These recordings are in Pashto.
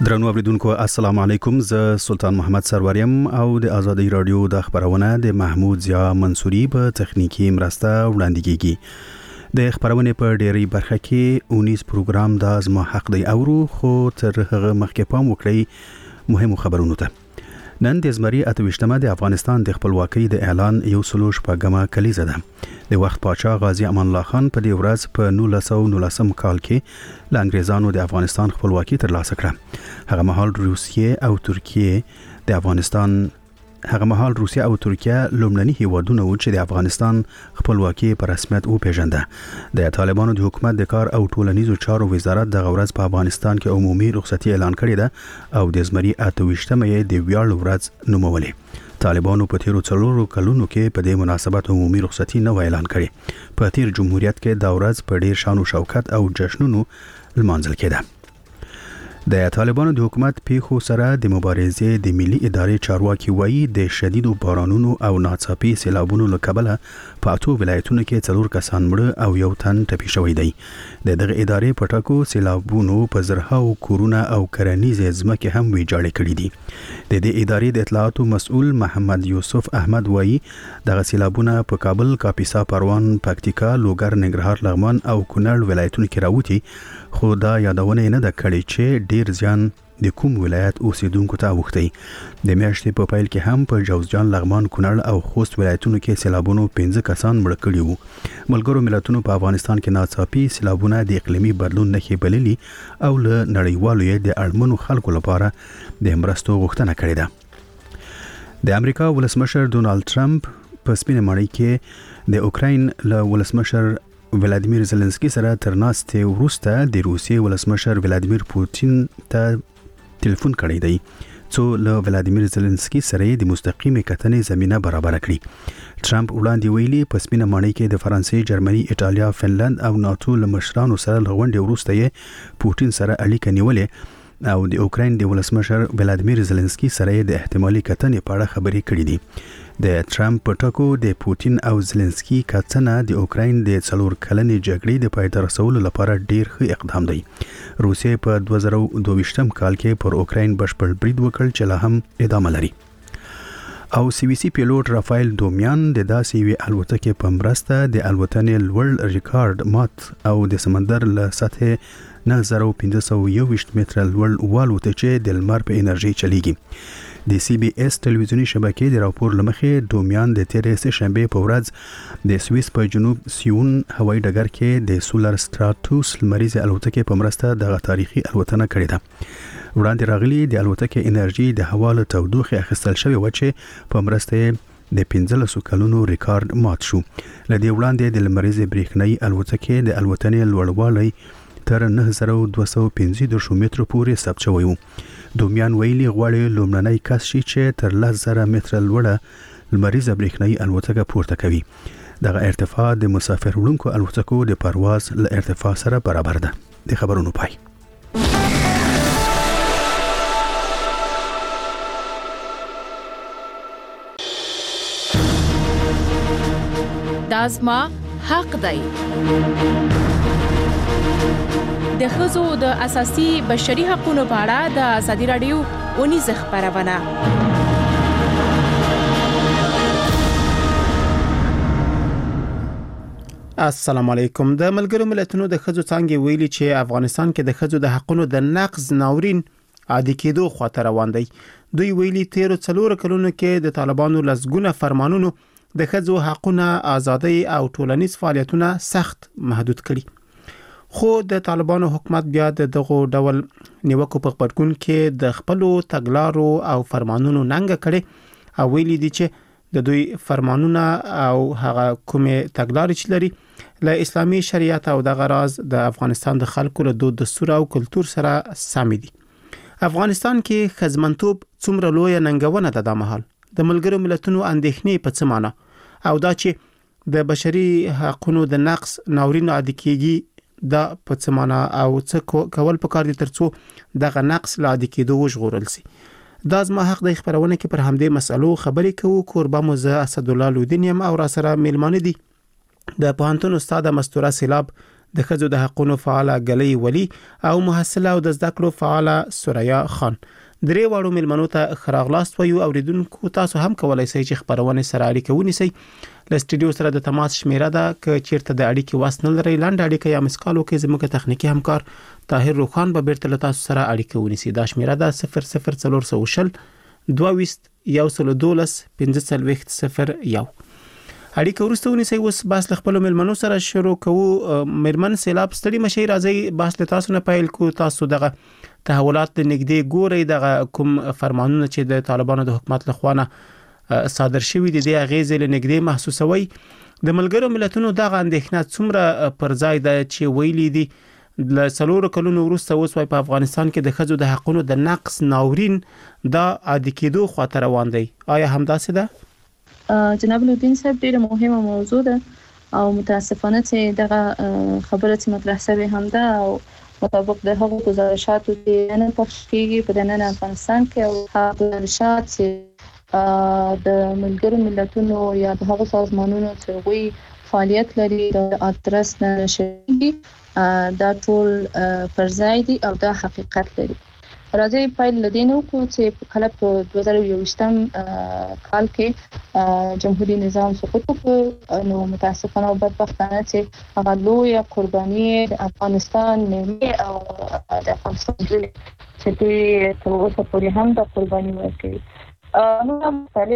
درنو اوریدونکو السلام علیکم، زه سلطان محمد سروریم او د آزادی رادیو د خبرونه د محمود ضیا منصوری په تخنیکی مرسته وړاندې کیږي. د خبرونه په ډیری برخه کې 19 پروګرام د ازما حق دی اورو، خو تر هغه مخکې پام وکړئ مهمو خبرونو ته. نن د زمری 28مه د افغانستان د خپلواکۍ د اعلان یو سلوش پګمه کلیزه ده. د وخت پاچا غازی امان الله خان په دې ورځ په 1919 کال کې له انګریزانو د افغانستان خپلواکي ترلاسه کړه. هغه مهال روسیه او ترکیه لومړني هیوادونه و چې د افغانستان خپلواکي په رسمیت وپیژنده. د طالبانو د حکومت د کار او ټولنیزو چارو وزارت د غورز په افغانستان کې عمومي رخصتي اعلان کړې ده او د زمری 28مه د ویاړ ورځ نومولې. طالبانو په تیرو 4 کلونو کې په دې مناسبت عمومي رخصتي نه اعلان کړې. په تیر جمهوریت کې دا ورځ په ډیر شان او شوکت او جشنونو لمانځل کېده. د طالبانو د حکومت پیښو سره د مبارزې د ملي ادارې چارواکي وایي د شدیدو بارانونو او ناڅاپي سیلابونو له کبله په 8 ولایتونو کې 4 کسان مړه او یو تن ټپي شوی دی. دغه ادارې په ټاکو سیلابونو په زرهاو کورونه او کرنیزې ځمکې هم ویجاړې کړې دي. د دې ادارې د اطلاعاتو مسؤل محمد یوسف احمد وایي دغه سیلابونه په کابل، کاپیسا، پروان، پکتیکا، لوګر، ننګرهار، لغمان او کونړ ولایتونو کې راوتی، خو دا یادونه نه ده کړې چې ډیر ځان د کوم ولایت اوسیدونکو ته وختی. د میاشتې په پیل کې هم په جوزجان، لغمان، کونړ او خوست ولایتونو کې سیلابونو 15 کسان مړه کړي وو. ملګرو ملتونو په افغانستان کې ناڅاپي سیلابونه د اقلیمي بدلون نښې بللي او له نړیوالو یې د اړمنو خلکو لپاره د مرستو غوښتنه کړې ده. د امریکا ولسمشر ډونالد ټرمپ په سپینه ماڼۍ کې د اوکراین له ولسمشر ولادیمیر زلنسکی سره تر ناستې وروسته د روسیې ولسمشر ولادیمیر پوتین ته ټلیفون کړی دی، څو له ولادیمیر زلنسکی سره د مستقیمې کتنې زمينه برابر کړي. ټرمپ وړاندې ویلي په سپینه ماڼۍ کې د فرانسې، جرمني، ایټالیا، فنلند او ناتو له مشرانو سره لغونډې وروسته یې پوتین سره اړیکه نیولې او د اوکراین د ولسمشر ولادیمیر زلنسکی سره د احتمالي کتنې په اړه خبرې کړې دي. د ټرمپ په ټاکو د پوتین او زلنسکی کتنه د اوکراین د 4 کلنې جګړې د پای ته رسولو لپاره ډیر ښه اقدام دی. روسیې په 2022 کال کې پر اوکراین بشپړ برید وکړ چې لا هم ادامه لري. او سی وی سی پیلوټ رافایل دومیان د داسې وی الوتکې په مرسته د الوتنې لوړ ریکارډ مات او د سمندر له سطح 9521 متره لوړ والوت چې د لمر په انرژي چلیږي. د سی بی اس ټلویزیونی شبکې د راپور لمخې دومیان د تیرې سه شنبه په ورځ د سویس په جنوب سیون هوایي ډګر کې د سولر سټراتوس لمریزه الوتکې په مرسته د غتاریخي الوتنه کړې ده. وړاندې راغلي د الوتکې انرژي د هوا له تودوخې اخیستل شوی و چې په مرسته د 15 کلونو ریکارډ مات شو. لدې وړاندې د لمریزه برېښنايي الوتکې د الوتنې لوړوالی تر 9215 مترو پورې ثبت شوی و. دومیان ویلي غواړي لومړنی کس شي چې تر 10000 متره لوړه لمریزه برېښنايي الوتکه پورته کوي. دغه ارتفاع د مسافر وړونکو الوتکو د پرواز له ارتفاع سره برابر ده. د خبرونو پای. دازما حق دی. د ښځو د اساسي بشري حقوقو په اړه د آزادی رادیو 19 خبرونه. السلام علیکم. د ملګرو ملتونو د ښځو څنګه ویلي چې افغانستان کې د ښځو د حقوقو د نقض ناورین عادي کېدو خاطر روان دی. دوی ویلي تیر 4 کلونو کې د طالبانو لسګونه فرمانونو د ښځو حقوقو، ازادي او ټولنیز فعالیتونه سخت محدود کړي. خو د طالبانو حکومت بیا دغه ډول نیوکو په خبرګون کې د خپل تګلارو او فرمانونو ننګ کړي او ویلي دي چې د دوی فرمانونه او هغه کومه تګلارې چې لري له اسلامي شریعت او د غراز د افغانستان د خلکو له دود، دستور او کلچر سره سم دي. افغانستان کې خدمتوب څومره لوی ننګونه ده د مهال د ملګرو ملتونو اندېښنې په څه معنی او دا چې د بشري حقوقو د نقض ناورین عادي کېږي دا په څه معنی او څه کول پکار دي ترڅو دغه نقص لا عادي کېدو وژغورل شي. دا زما حق د خبرونه کې پر همدې مسلو خبرې کوو. قربان موزه اسد الله لودین یم او را سره میلمانه دي د پوهنتون استاد مستوره سیلاب د ښځو د حقوقو فعاله ګلۍ ولی او محصله او د زده کړو فعاله سوریا خان. درې واړو ملمنو ته خراغلاست ویو. اوریدونکو تاسو هم کولای شئ چې خبرونه سره اړیکه ونیسئ. ل سټډیو سره د تماس شمیره ده ک چیرته د اړیکې واس نه لري لاندې اړیکه یا مسکالو کې زموږ تخنیکی همکار طاهر روخان به بیرته تاسو سره اړیکه ونیسي. دا شمیره ده 00400 22 112 1501. اړیکه ورسته ونیسئ. اوس باس خپل ملمنو سره شروع کوو. مرمن سیلاب ستړي مشي راځي باس له تاسو نه پیل کو. تاسو دغه تحولات د نګدي ګوري دغه کوم فرمانونه چې د طالبانو د حکومت لخوا صادر شوی دي د غیزې له نګدي محسوسوي. د ملګرو ملتونو دغه اندېښنه څومره پر ځای ده چې ویلي دي ل څلورو کلونو وروسته اوس په افغانستان کې د ښځو د حقوقو د نقص ناورین دا عادي کېدو خاطر روان دی. آیا همداسې ده؟ جناب الدین صاحب ډیره مهمه موضوع ده او متاسفانه چې دغه خبره چې مطرح شوی هم ده او مطابق د هغو گزارشاتو چې نن پخش کیږي په دننه افغانستان کې او هغه گزارشات چې د ملګرو ملتونو یا د هغو سازمانونو چې وی فعالیت لري د ادرس نه شي دا ټول پر ځای دي او دا حقیقت لري. راځي پیل لدینو کو چې کله په 2021 کال کې جمهوریت نظام سقوط وکړ نو متاسفانه او بدبختانه چې هغه لوی قرباني د افغانستان نه او د افغانستان چې دوی تر اوسه پورې هم د قرباني ورکړي نو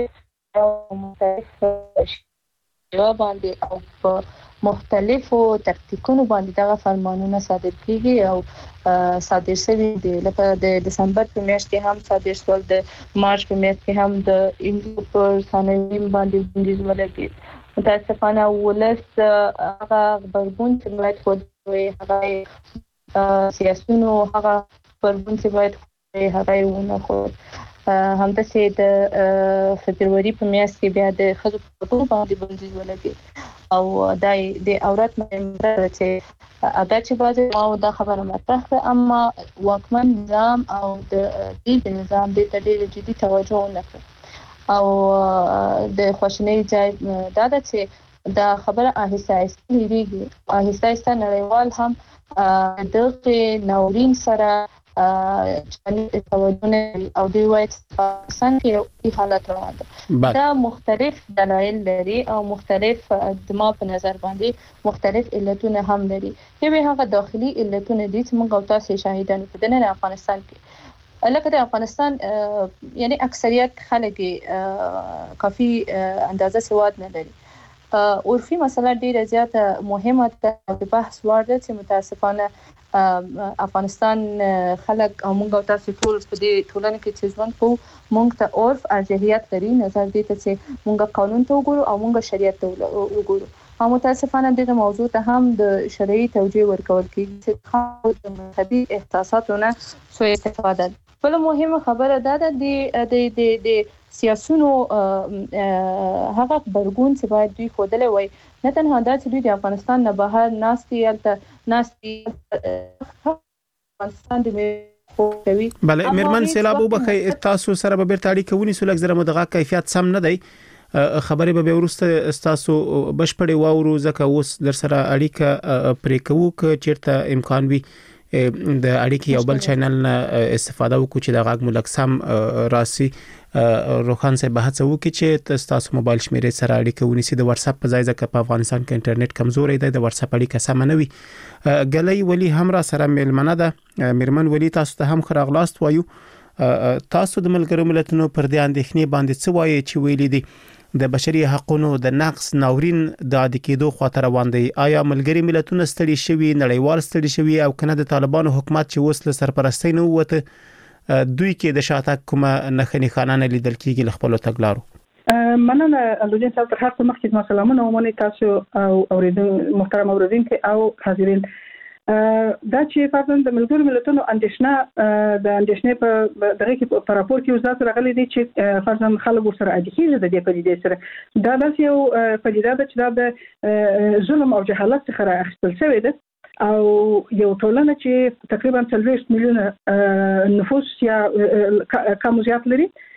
مختلف باندې او په مختلفو تکتیکونو باندې دغه فرمانونه صادر کیږي او صادر شوي دي. لکه د دسمبر په میاشت کې هم صادر شول، د مارچ په میاشت کې هم د انګلیس پر صنایع باندې بندیز ولګید. متاسفانه ولس هغه خبرګون چې باید خوي هغه سیاسيونو هغه خبرګون چې باید هغه ونه خو همداسې د فبرवरी په میاشت کې بیا د خځو په ټول باندې بندیز ولګید او د عورت ممبر چې ادا چې باید ما دا خبره مطرح کړه اما واکمن نظام او د دې نظام د ډېر جدي توجه نه کړ او د خوشنۍ ځای دا چې دا خبره آهسته آهسته لري آهسته نړیوال هم دغه ناورین سره چې توجه او دی وایي پاکستان کې حالت روان ده. دا مختلف دلایل لري او مختلف دما په نظر باندې مختلف علتونه هم لري. یوه هغه داخلي علتونه دي چې موږ او تاسو شاهدان په دننه افغانستان کې لکه د افغانستان یعنی اکثریت خلک کافي اندازه سواد نه لري. عرفي مسله ډیره زیاته مهمه ده د بحث وړ ده چې متاسفانه افغانستان خلک او موږ تاسو ټول په دې ټولنه کې چې ژوند کوو موږ ته عرف ارجحیت لري نظر دې ته چې موږ قانون ته وګورو او موږ شریعت ته وګورو. او متاسفانه دغه موضوع ته هم د شرعي توجیه ورکول کیږي چې خاص د مذهبي احساساتونه سوء استفاده. بل مهمه خبره ده د سیاسيونو هغه خبرګون چې باید دوی خودلې وای نه تنها دا چې دوی د افغانستان نه بهر ناستي افغانستان د کوي. بله مرمن سیلاب وبخي تاسو سره به بیرته اړیکه ونیسو لږ زره مدغه کیفیت سم نه دی خبرې به ورسته تاسو بشپړې واورو ځکه اوس در سره اړیکه پرې کوو ک چیرته امکان وي د اړیکې یو بل چینل نه استفاده وکړو چې د غاګ ملک سم راسي. روخان صاحب هڅه وکړي چې تاسو موبایل شمیرې سره اړیکه ونیسي د واتس اپ په ځای ځکه په افغانستان کې انټرنیټ کمزوري دی د واتس اپ اړیکه سم نه وي. ګلۍ ولی هم را سره ملمنه ده. مرمن ولی تاسو ته هم خراغلاست وایو. تاسو د ملګرو ملتونو پر دې اندېښنې باندې څه وایي چې ویلي دي د بشري حقوقو د نقص ناورین د عادي کېدو خاطر روان دی؟ آیا ملګري ملتونه ستړي شوي نړیوال ستړي شوي او کنه د طالبانو حکومت چې اوس له سرپرستۍ نه وته دوی کې د شاتګ کومه نښنې خانانه لیدل کېږي ل خپل تګلارو؟ مننه الودین صاحب تر هر څه مخکې ما سلامونه ومنئ تاسو او اوریدونکو محترم اوریدونکو او حاضرین. دا چې فرضاً د ملګرو ملتونو اندېښنه د اندېښنې په دغه کې په راپور کې وزارت راغلي دي چې فرضاً خلک ورسره عادي کېږي د دې پدیدې سره. دا داسې یو پدیده ده چې دا د ظلم او جهالت څخه راخیستل شوې ده او یو ټولنه چې تقریبا 40 میلیونه نفوس یا کم زیات لري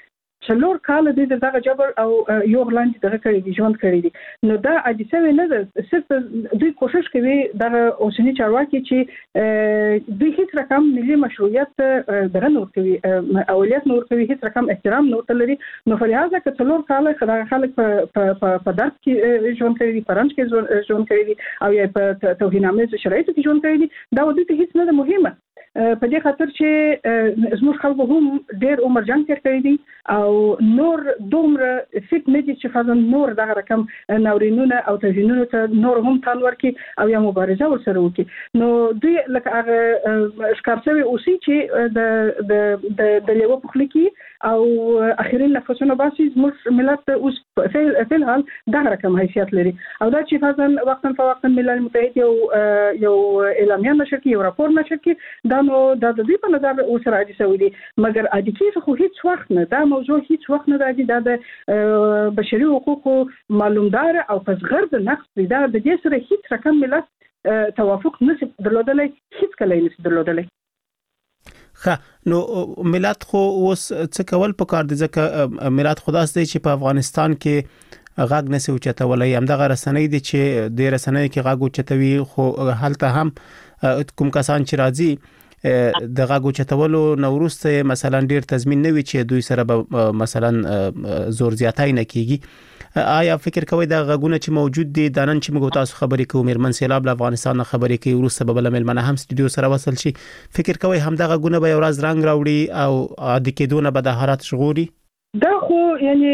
څلور کال د دغه جبر او یو غلاندې دغه کړی ژوند کړی دي نو دا عادي څه نه ده صرف دوی کوشش کوي دغه اوسنی چارواکي چې دوی هیڅ رقم ملي مشروعیت دغه نور کوي اولیت نور کوي هیڅ رقم احترام نور لري نو فلهذا که څلور کال خلک په درس کې ژوند کوي پرنټ کې ژوند کوي او یا په توهینامه شرایطو کې ژوند کوي دا د دې هیڅ نه مهمه په دې خاطر چې زموږ خلکو هم ډېر عمر جنگ کړی دي او نور دومره فکر نه دي چې فزن نور دغه رقم ناورینونه او توهینونه ته نور هم تان ورکي او یا مبارزه ورسره وکړي نو دوی لکه هغه ښکارڅوي اوسي چې د لیوه په خله کې او اخرین نفسونه باسي زموږ ملت اوس په الحال دغه رقم حیثیت لري او دا چې فزن وقتا فوقتا ملل متحد یو اعلامیه نشر کوي یو راپور نشر کوي دا نو د دې په نظر اوس راځي سعودي مګر اډی کې خو هیڅ وخت نه دا موضوع هیڅ وخت نه راځي دا د بشري حقوقو معلومدار او پسغرد نقص دا د دې سره هیڅ رقم ملت توافق نشي درلودلای هیڅ کله نشي درلودلای نو ملت خو اوس څه کول پکار دي ځکه ملت خداس دی چې په افغانستان کې غاګ نسي اوچتولای همدغه رسنۍ دي چې د رسنۍ کې غاګ اوچتوي خو هلته هم کوم کسان چې راځي د غاګ اوچتولو نورسته مثلا ډیر تضمین نه وي چې دوی سره به مثلا زور زیاتای نه کیږي آیا فکر کوي دا غاګونه چې موجود دي د نن چې موږ تاسو خبرې کوو مېرمن سیلاب له افغانستان خبرې کوي ورسره به بل ملمنه هم سټډیو سره وصل شي فکر کوي هم دا غاګونه به ورځ رنگ راوړي او عادي کېدونه به د حالت شغوري دا خو یعنی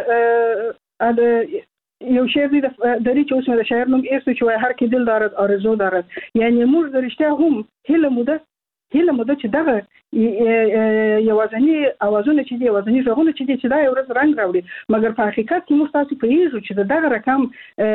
یو شعر دی د ریچ اوس د شاعر نوم ایستو چې هر کې دل دارد آرزو دارد یعنی موږ د رښتیا هم هله مده چې دغه یوازنی اوازونه چې دی یوازنی ژغونه چې دی چې دا یو ورځ رنگ راوړي مګر په حقیقت کې موږ تاسو پیژو چې دغه رقم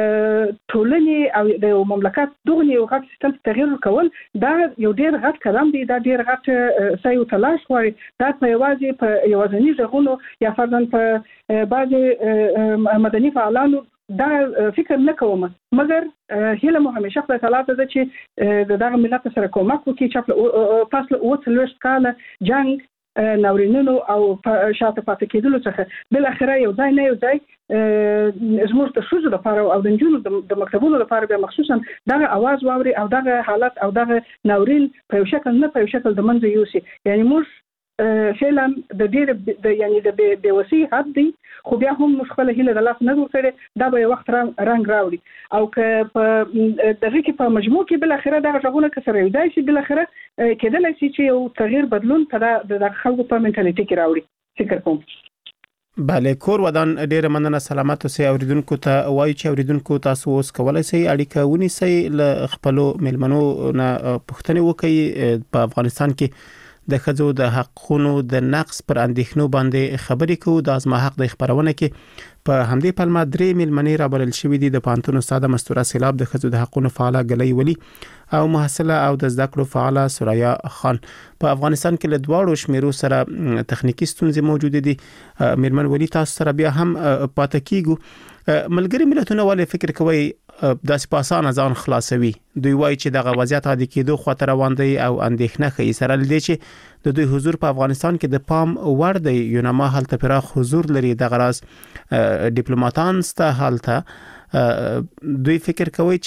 ټولنې او د مملکت دغه یو غټ سیستم تغییر کول دا یو ډیر غټ قدم دی دا ډیر غټ سایو تلاش غواړي دا په یوازې په یوازنی ژغونو یا فرضاً په بعض مدني فعالانو دا فکر نه کوم مګر هله مو همیشه خدای تعالی ته چې دغه ملت سره کومک وکړي چې فاصله اوس کال جنگ ناورینونو او شاته پاتې کېدلو څخه بل اخره یو ځای نه یو ځای زموږ د شوزو لپاره او د نجونو د مکتبونو لپاره به مخصوصا دغه आवाज واوري او دغه حالت او دغه ناورین په یو شکل نه په یو شکل د منځ یوسي یعنی موږ فعلا د دې یعنی د بیوسی حد دی خو بیا هم مشکله هله د لاس نه ورکړي دا به وخت رنگ راوړي او که په دغه کې په مجموع کې بل اخره دغه ژغونه کسره یو دای شي بل اخره کېدل شي چې یو تغییر بدلون په د خلکو په منټالیټي کې راوړي فکر کوم بله کور ودان ډیره مننه سلامت اوسئ اوریدونکو ته وایي چې اوریدونکو تاسو اوس کولای شئ اړیکه ونیسئ ل خپل ملمنو نه پوښتنه وکړئ په افغانستان کې د خځو د حقونو د نقص پر اندېښنو باندې خبرې کوو د ازما حق د خبرونه کې په همدې پلمه درې ملمنې رابلل شوې دي د پانتون استاد مستوره سیلاب د خځو د حقونو فعاله غلې ولی او محصله او د زده کړو فعاله سوریا خان په افغانستان کې له دواړو شمیرو سره تخنیکی ستونزې موجود دي ملمن ولی تاسو سره بیا هم پاتې کیږو ملګری ملتونه ولې فکر کوي د سپاسانه ځان خلاصوي دوی وایي چې دغه وضعیت عادي کېدو خاطر روان دی او اندېښنه کوي سره لدی چې د دوی حضور په افغانستان کې د پام وړ دی یونما هلته پراخ حضور لري د غراس ډیپلوماټان سته هلته دوی فکر کوي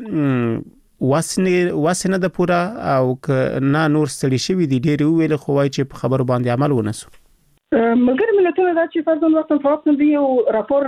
چې واسنه د پورا او نه نور ستړي شوی دي ډیر ویل خو وایي چې په خبرو باندې عمل ونسو مګر ملتونه دا چې فرضاً وخت فوقت دی یو راپور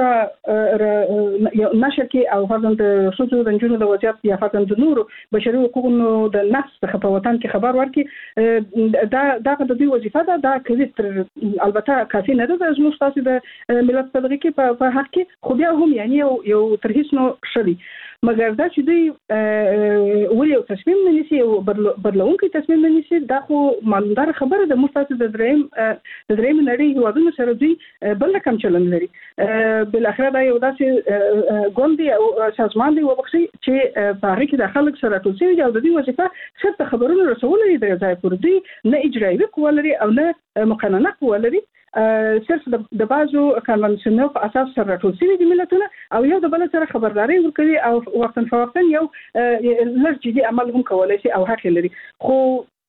نشر کې او فرضاً د شوزو د جنونو د وضعیت یا فرضاً د نورو بشري حقوقو د نقص څخه په وطن کې خبر ورکړي دا د دوی وظیفه ده دا کوي البته کافي نه ده زموږ تاسو د ملت په دغه کې په حق کې خو بیا هم یعنی یو تر هیڅ نو شوی مګر دا چې دوی ولې یو تصمیم نه نیسي او بدلونکي تصمیم نه نیسي دا خو معلومدار خبره ده مستعد د دریم نړۍ هیوادونو سره دوی بل رقم چلند لري بل اخره دا یو داسې ګوندي او سازمان دی وبخشي چې په هغه کې د خلک سره ټول شي او د دې وظیفه صرف خبرونه رسول لري د ځای پر دوی نه اجرایي قوه لري او نه مقننه قوه لري صرف د بازو کنونشنل په اساس سره ټول شي د ملتونو او یو د بل سره خبرداري ورکړي او وختن فوقتن یو لږ جدي عمل هم کولای شي او حق لري خو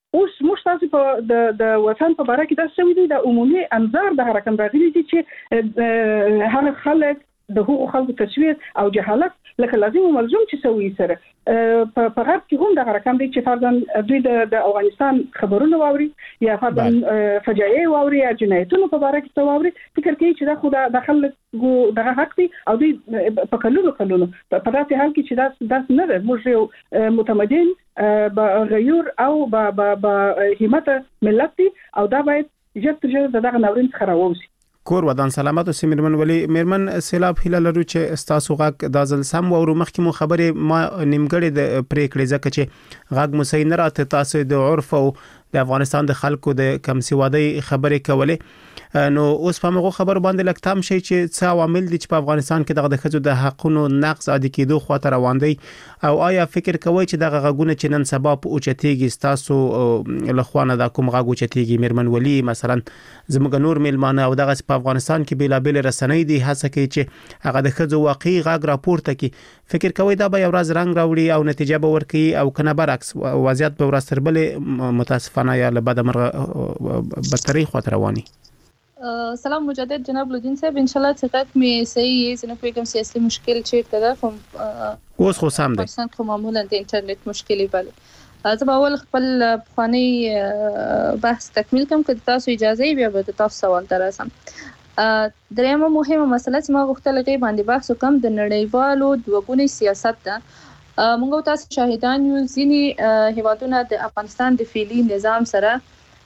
اوس موږ تاسو په د وطن په اړه کې دا څه ویلي د عمومي انظار د حرکت راغلي دي چې هر خلک د حقوق خلکو تصویر او جهالت لکه لازم او ملزوم چې سوي سره په غرب کې هم د رقم دي چې فرضاً دوی د افغانستان خبرونه واوري یا فرضاً فجایع واوري یا جنایتونو په اړه کې واوري فکر کوي چې دا خو د خلکو د حق دي او دوی په کلونو په داسې حال کې چې دا نه ده. موږ یو متمدن غیور او همت ملت دي او دا باید ژر دغه ناورین څخه راووځي. کور ودان سلامت اوسې میرمن ولی میرمن سیلاب هیله لرو چې استاسو غږ د ځل سم او مخکې مو خبرې ما نیمګړې د پریکړې ځکه چې غږ مو صحیح نه راته تاسو د عرف او د افغانستان د خلکو د کم سوادي خبرې کولې نو اوس په موږ خبر باندې لکتام شي چې څه عوامل دي چې په افغانستان کې دغه د خځو د حقونو نقض عادي کېدو خواته روان دي او آیا فکر کوئ چې دغه غږونه چې نن سبا په اوچتېږي تاسو لخوانه د کوم غږ اوچتېږي میرمن ولی مثلا زموږ نور میلمانه او دغه په افغانستان کې بیلابل رسنۍ دي هڅه کوي چې هغه د خځو واقعي غږ راپورته کړي فکر کوئ دا به یو ورځ رنګ راوړي او نتیجه به ورکړي او کنه برعکس وضعیت به ورستر بلې متاسفانه یا له بده مرغه بدتري خاطر رواني. سلام مجدد جناب لودین صاحب ان شاء الله څنګه مې صحیح زنه کوم سیاسي مشکل چیرته ده کوم اوس خو سم ده پرسنت خو معمولا د انټرنیټ مشکلې بل زه به اول خپل خواني بحث تکمیل کوم که تاسو اجازه بیا به تاسو سوال دراسم. درېمه مهمه مسله چې ما غوښتل غي باندې بحث وکم د نړیوالو دوګونی سیاست ده. موږ تاسو شاهدان یو ځینی هیوادونه د افغانستان د فعلی نظام سره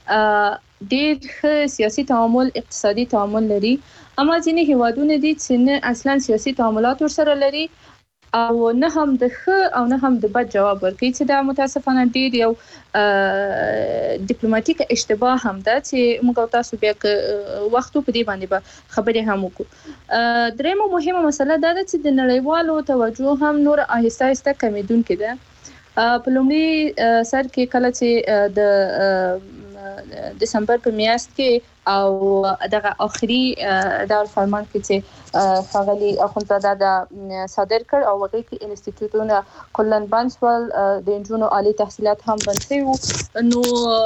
ډېر سیاسي تعامل اقتصادي تعامل لري اما ځینې هیوادونه دي چې نه اصلا سیاسي تعاملات ورسره لري او نه هم د ښه او نه هم د بد جواب ورکوي چې دا متاسفانه ډېر یو ډیپلوماټیک اشتباه هم ده چې موږ تاسو بیا وخت په دې باندې به خبرې هم وکړو. درېمه مهمه مسله دا ده چې د نړیوالو توجه هم نور آهسته آهسته کمیدونکې ده. په لومړي سر کې کله چې د دسمبر په میاشت کې او دغه اخري دور فرمان کې چې فغلی اخوندزاده د صادر کړ او وګړي کې انسټیټیوټونه کلن بنسول د انجونو عالی تحصیلات هم بنسي نو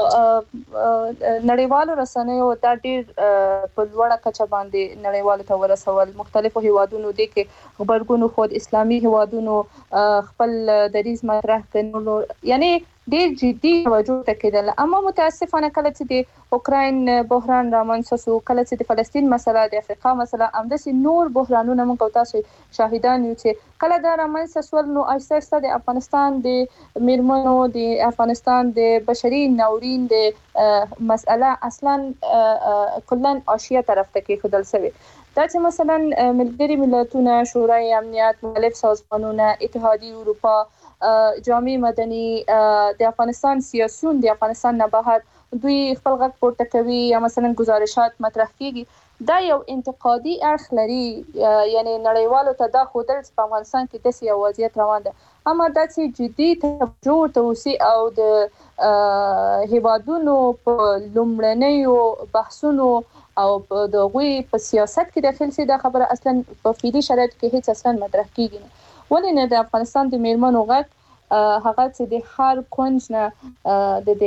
نړیوالو رسنیو دا ډیر په لوړه کچه باندې نړیوالو ته ورسول مختلفو هیوادونو دي کې خبرګونو خود اسلامي هیوادونو خپل دریز مطرح کړي یعنی ډیر جدي توجه تکیدل اما متاسفانه کله چې د اوکراین بحران رامنځته شو کله چې د فلسطین مسله د افریقا مسله همداسې نور بحرانونه موږ تاسو شاهدان یو چې کله دا رامنځته شول نو اساسا د افغانستان د میرمنو د افغانستان د بشري ناورین د مسله اصلا کلن آسیا طرف ته کې خدل شوی دا چې مثلا ملګری ملتونه شورای امنیت مختلف سازمانونه اتحادیه اروپا جامعه مدني د افغانستان سیاسيون د افغانستان نه بهر دوی خپل غږ پورته کوي یا مثلا گزارشات مطرح کیږي دا یو انتقادي اړخ لري یعنی نړیوالو ته دا خودل په افغانستان کې د سیاسي وضعیت روان ده اما دا چې جدي توجه توسي او د هیوادونو په لومړنیو بحثونو او د غوي په سیاست کې داخل سي دا خبره اصلا په فعلی شرایط کې هیڅ اصلا مطرح کیږي نه ولې نه د افغانستان د میرمنو غږ هغه چې د هر کونج نه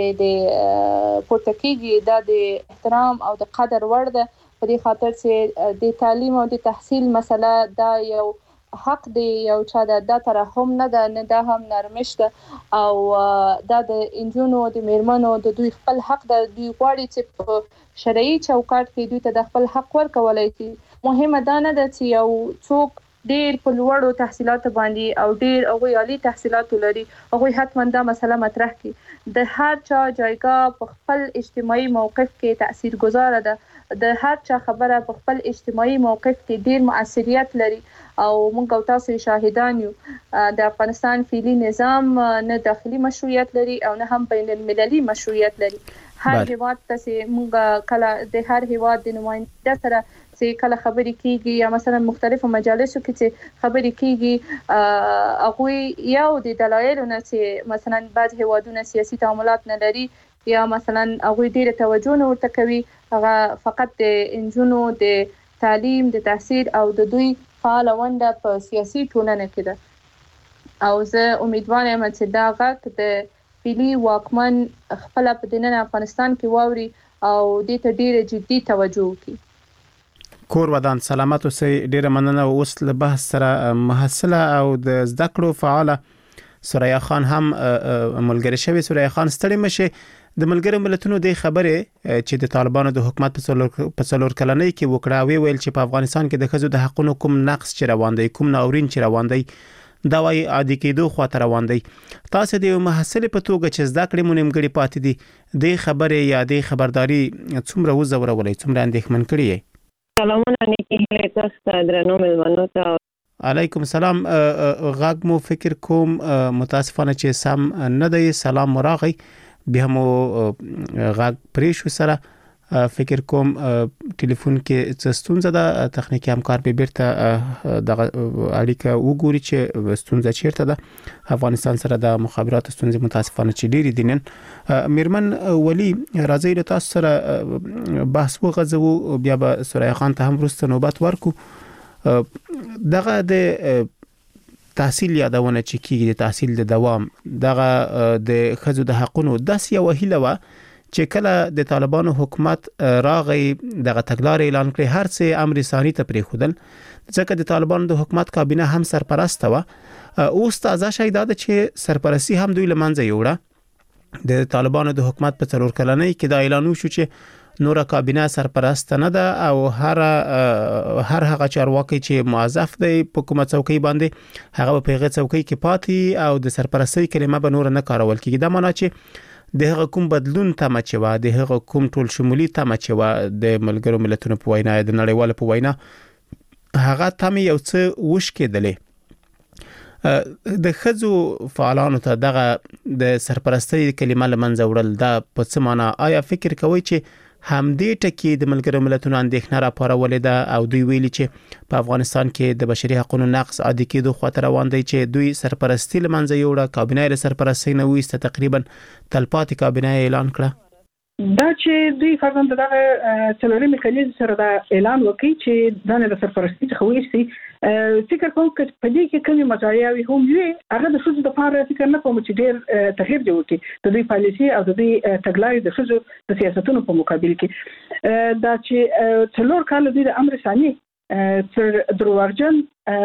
د پورتکیږي د احترام او د قدر وړ ده په دې خاطر چې د تعلیم او د تحصیل مسله دا یو حق دی یو چا د ترحم نه ده نه دا هم نرمش ده او دا د انجونو د میرمنو د دوی خپل حق ده دوی غواړي چې په شرعي چوکاټ کې دوی ته د خپل حق ورکولای شي مهمه ده نه ده چې یو څوک ډیر په لوړو تحصیلاتو باندې او ډیر هغه عالی تحصیلات لري هغه حتماً دا مسله مطرح کړي د هر چا جایګه په خپل اجتماعي موقف کې تاثیرګذار ده د هر چا خبره په خپل اجتماعي موقف کې ډیر مؤثریت لري او موږ تاسو شاهدان یو د افغانستان فعلی نظام نه داخلي مشروعیت لري او نه هم بین المللي مشروعیت لري هر هیواد ته موږ کله د هر هیواد د نماینده سره چې کله خبرې کیږي یا مثلا مختلفو مجالسو کې چې خبرې کیږي هغه یو د دلایلو نه چې مثلا بعض هیوادونه سیاسي تعاملات نه لري یا مثلا هغه ډیره توجه نه ورته کوي هغه فقط د انجونو د تعلیم د تحصیل او د دوی فعال ونده په سیاسي ټولنه کې ده او زه امیدوارم چې دا غږ د فعلی واکمن خپل په دننه افغانستان کې واوري او دې ته ډیره جدي توجه وکړي. کور ودان سلامت اوسئ. ډیره مننه. اوس له بحث سره محصله او د زده کړو فعاله سوریا خان هم ملګری شوی. سوریا خان ستړي مشه. د ملګرو ملتونو د خبره چې د طالبانو د حکومت په څلور کلنۍ کې وکړه ویل چې په افغانستان کې د ښځو د حقوقو کوم نقص چې روان دی، کوم ناورین چې روان دی، دا وايي عادي کېدو خواته روان دی. تاسو د محصل په توګه چې زده کړې مو نیمګړي پاتې دي د خبره یا د خبرداري څومره وزورولې، څومره اندېښمن کړی یې؟ سلامونه نیکی هیله تاسو ته درنو مېلمنو ته. علیکم السلام. غږ مو فکر کوم متاسفانه چې سم نه دی. سلام مراغی بیا مو غږ پریشو سره فکر کوم ټلیفون کې څه ستونزه ده. تخنیکی همکار به بیرته د اړیکه وګوري چې ستونزه چیرته ده. افغانستان سره د مخابرات ستونزې متاسفانه چې ډېری دي نن. میرمن ولی راځي له تاسو سره بحث وغځو، بیا به سوریا خان ته هم وروسته نوبت ورکو. دغه د تحصیل یادونه چې کیږي، د تحصیل د دوام، دغه د ښځو د حقونو داسې یو هیله وه چې کله د طالبانو حکومت راغی دغه تګلارې اعلان کړې هر څه امر ثاني ته پرېښودل، ځکه د طالبانو د حکومت کابینه هم سرپرسته وه. اوس تازه شی دا ده چې سرپرستی هم دوی له منځه یوړه. د طالبانو د حکومت په 4 کلنۍ کې دا اعلان وشو چې نور کابینه سرپرست نه ده او هر هغه چارواکي چې موظف دی په کومه څوکۍ باندې هغه په هغه څوکۍ کې پاتې او د سرپرستی کلمه به نور نه کارول کیږي. دا معنی چې د هغه کوم بدلون تمه چې و، د هغه کوم ټول شمولي تمه چې و د ملګرو ملتونو په وینا، د نړیوالو په وینا، هغه تمه یو څه وشکېدلې. د ښځو فعالانو ته دغه د سرپرستی کلمه لمنځه وړل دا په څه معنی؟ آیا فکر کوئ چې همدې ټکی د ملګرو ملتونو اندېښنه راپارولې ده او دوی ویلي چې په افغانستان کې د بشري حقوقو نقض عادي کېدو خواته روان دی، چې دوی سرپرستی له منځه یوړه، کابینه یې له سرپرستی نه وایسته، تقریبا تلپاتې کابینه یې اعلان کړه؟ دا چې دوی فرضاً دغه څلورمې کلیز سره دا اعلان وکړي چې دا نه د سرپرستی څخه وایسي، فکر کوم چې په دې کې کومې مزایاوې هم وي. هغه د ښځو لپاره فکر نه کوم چې ډېر تغییر دی وکړي د دوی پالیسي او د دوی تګلارې د ښځو د سیاستونو په مقابل کې. دا چې 4 کال دوی د امر ثاني تر دروغجن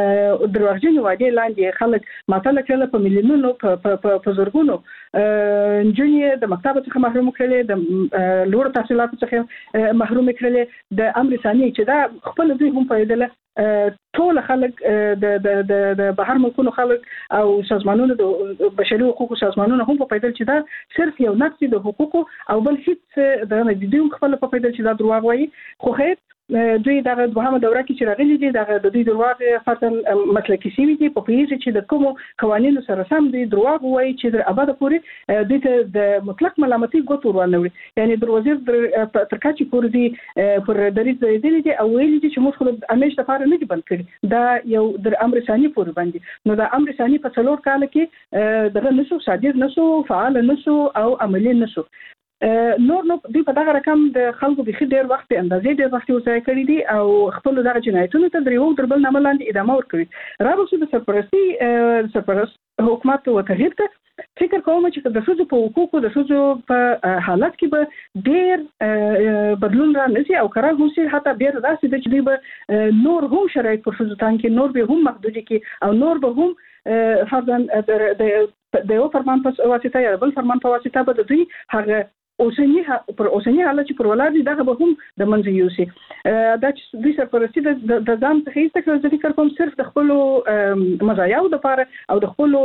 وعدې لاندې خلک ماته کړل، په میلیونونو په زورګونو نجونې د مکتب څخه محروم کړل، د لوړ تحصیلاتو څخه محروم کړل. د امر ثاني چې دا خپل دوی هم پیدل ټول خلک د بهر ملکونو خلک او سازمانونو د بشري حقوقو سازمانونو هم په پیدل چې دا صرف یو نقص د حقوقو او بل هیڅ د نه دي خپل په پیدل چې دا دروغ وایي. خو خیر دوی دغه دوهمه دوره کې چې راغلي دي دغه د دوی دروغ فصل مسلکي شوی دي په پیژه چې د کوم قوانینو سره سم دي دروغ وایي چې در ابد پورې دوی ته د مطلق ملامتي ګوتور ورنوي. یعنی د وزیر ترکاچي پورې دي پر دریځ دی دي او ویلي دي چې موږ خو امیش د فار نه دي بند کړی، دا یو د امر ثاني پورې باندې. نو د امر ثاني په 4 کال کې دغه نشو صادر نشو فعال نشو او عملی نشو. نور دوی په دغه رقم د خلکو به ډېر وخت اندازې ډېر وخت وځای کړی دي او خپل دغه جنایتونو ته درېو دربل نه ملاندې ادامه ورکړي. راوښه د سرپرست حکومت او تغییر ته فکر کوم چې د ښځو په حقوقو د ښځو په حالت کې به ډېر بدلون را نشي او قرار هوسي حتی بیر راسي چې دوی به نور هم شرایط پر ښځو تان کې نور به هم محدود کې او نور به هم فرضاً د یو فرمان په واسطه یا بل فرمان په واسطه به دوی هغه اوسنی حالت چې پر ولاړ دي دغه به هم د منځ یوسي. دا چې دوی سرپرستی د ځان څخه هیڅ کړو ځکه فکر کوم صرف د خپل مزایاو لپاره او د خپل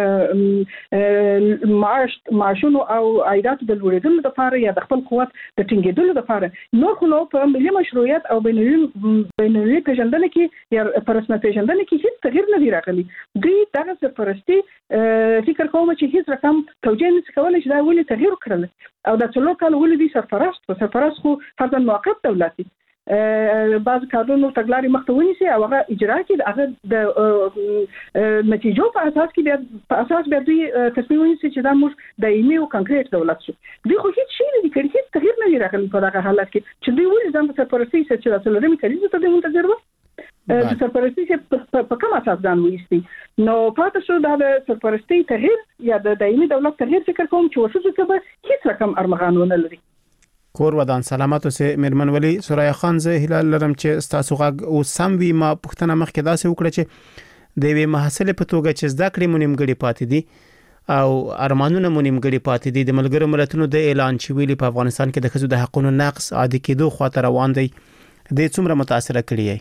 معاشونو او عایداتو د لوړېدلو لپاره یا د خپل قوت د ټینګېدلو لپاره نور خو په ملي مشروعیت او بینالمللي پیژندنه کې یا په رسمیت پیژندنه کې هیڅ تغییر نه دی راغلی. دوی دغه سرپرستی فکر کوم چې هیڅ رقم توجیه نشي کولای چې دا ولې تغییر کړل او د 4 کال ولې دي سرپرست خو فرضاً موقت دولتي بعض کارونو تګلارې مخته ونیسي او هغه اجرا کړي، هغه د نتیجو په اساس بیا دوی تصمیم ونیسي چې دا موږ دایمي او کانکریټ دولت شو. دوی خو هیڅ شی نه دي کړی، هیڅ تغییر نه دی راغلی په دغه حالت کې چې دوی ولې ځان په سرپرستۍ چې د څلورمې کلیزې ته دوی منتظر وو. د سرپرستی چې په کوم اساس ځان وېستي نو پاتې شو د سرپرستی تغییر یا د دایمي دولت تغییر فکر کوم چې وسوسه به هیڅ رقم ارمغان ونه لري. کور ودان سلامات اوسه میرمن ولی سوریا خان زه هلال لرم چې تاسو غږ او سم وی ما پښتنه مخکې داسې وکړه چې د وی محصله په توګه چې زده کړې مونږ نیمګړي پاتې دي او ارمانونه مونږ نیمګړي پاتې دي. د ملګرو ملتونو د اعلان چې ویلي په افغانستان کې د ښځو د حقوقو نقض عادي کېدو خاطر روان دی د څومره متاثر کړی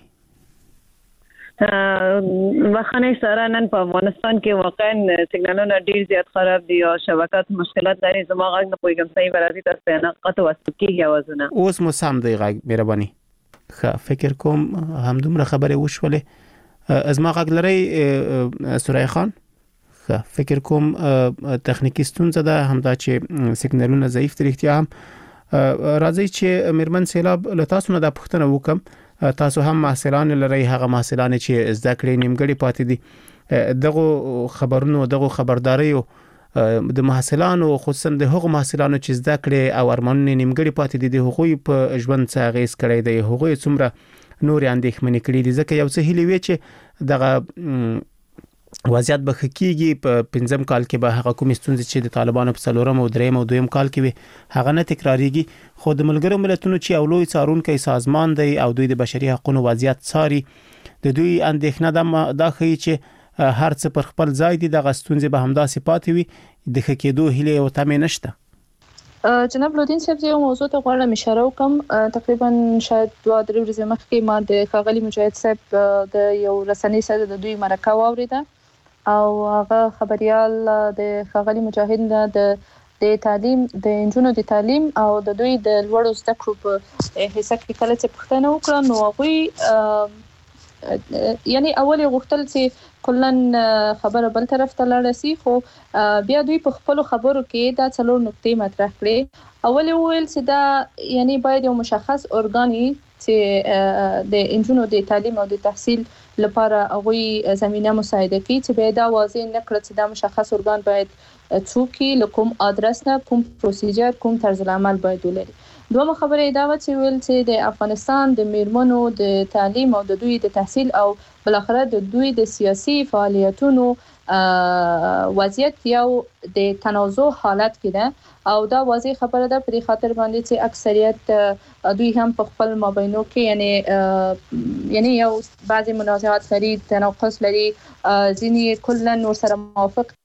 وخانه سره نن په افغانستان کې واقعا سیګنالونه ډیر زیات خراب دي او شبکات مشکلات لري. زما غږ نه پوهیږم صحیح ورازي تاسو نه قطع وسکیږي اوازونه اوس مو سم دی غږ مهرباني. فکر کوم همدومره خبره وشوله از ما غږ لري سوریا خان. فکر کوم تخنیکی ستونزه ده همدا چې سیګنالونه ضعیف دي. احتیاط هم راځي چې میرمن سیلاب له تاسو نه د پښتنه وکم تاسو هم محصلان لري هغه محصلان چې زده کړې نیمګړي پاتې دي دغه خبرونو دغه خبرداري د محصلانو خصوصا د هغو محصلانو چې زده کړې او ارمانونه نیمګړي پاتې دي د هغوی په ژوند څه اغیز کړی دی هغوی څومره نور اندېښمنې کړې دي ځکه یو څه هیلې وی چې دغه وضعیت به خکېږي په 5م کال کې به هغه کوم ستونزې چې د طالبانو په 4م او 3م او 2م کال کې وي هغه نه تکراریږي. خو د ملګرو ملتونو چې اولوي څارونکي سازمان دی او دوی د بشري حقوقو وضعیت څاري د دوی اندېښنه دا ښيي چې هر څه پر خپل ځای دي د غستونځي به همداسې پاتې وي د خکېدو هیله او تمه نشته. جناب لودین صاحب یو موضوع ته غواړم اشاره وکم. تقریبا شاید 2-3 ورځې مخکې ما د ښاغلي مجاهد صاحب د یو رسنۍ سره د دوی مرکه واوریده او هغه خبريال د ښاغلي مجاهد د تعلیم د انجونو د تعلیم او د دوی د لوړو زده کړو په حصہ کې کله چې پښتنه وکړه نو هغه یعنی اول غوښتل چې کلن خبره بل طرف ته لاړ شي خو بیا دوی په خپل خبرو کې دا څلور نقطې مطرح کړې. اول ویل چې دا یعنی باید یو مشخص ارګانی چې د انجونو د تعلیم او د تحصیل لپاره هغه زمينه مساعده کوي چې به دا واضح نکړي چې دا مشخص ارګان باید څوکي لکم ادرس نه کوم پروسیجر کوم طرز العمل باید ولري. دومره خبره دا و چې ویل چې د افغانستان د میرمنو د تعلیم او د دوی د تحصیل او بلاخره د دوی د سیاسي فعالیتونو وضعیت یو د تنازع حالت کې ده او دا واضح خبره ده په خاطر باندې چې اکثریت دوی هم په خپل مابینو کې یعنی یو بعضی منازعات لري تناقض لري ځینې کلن ور سره موافق.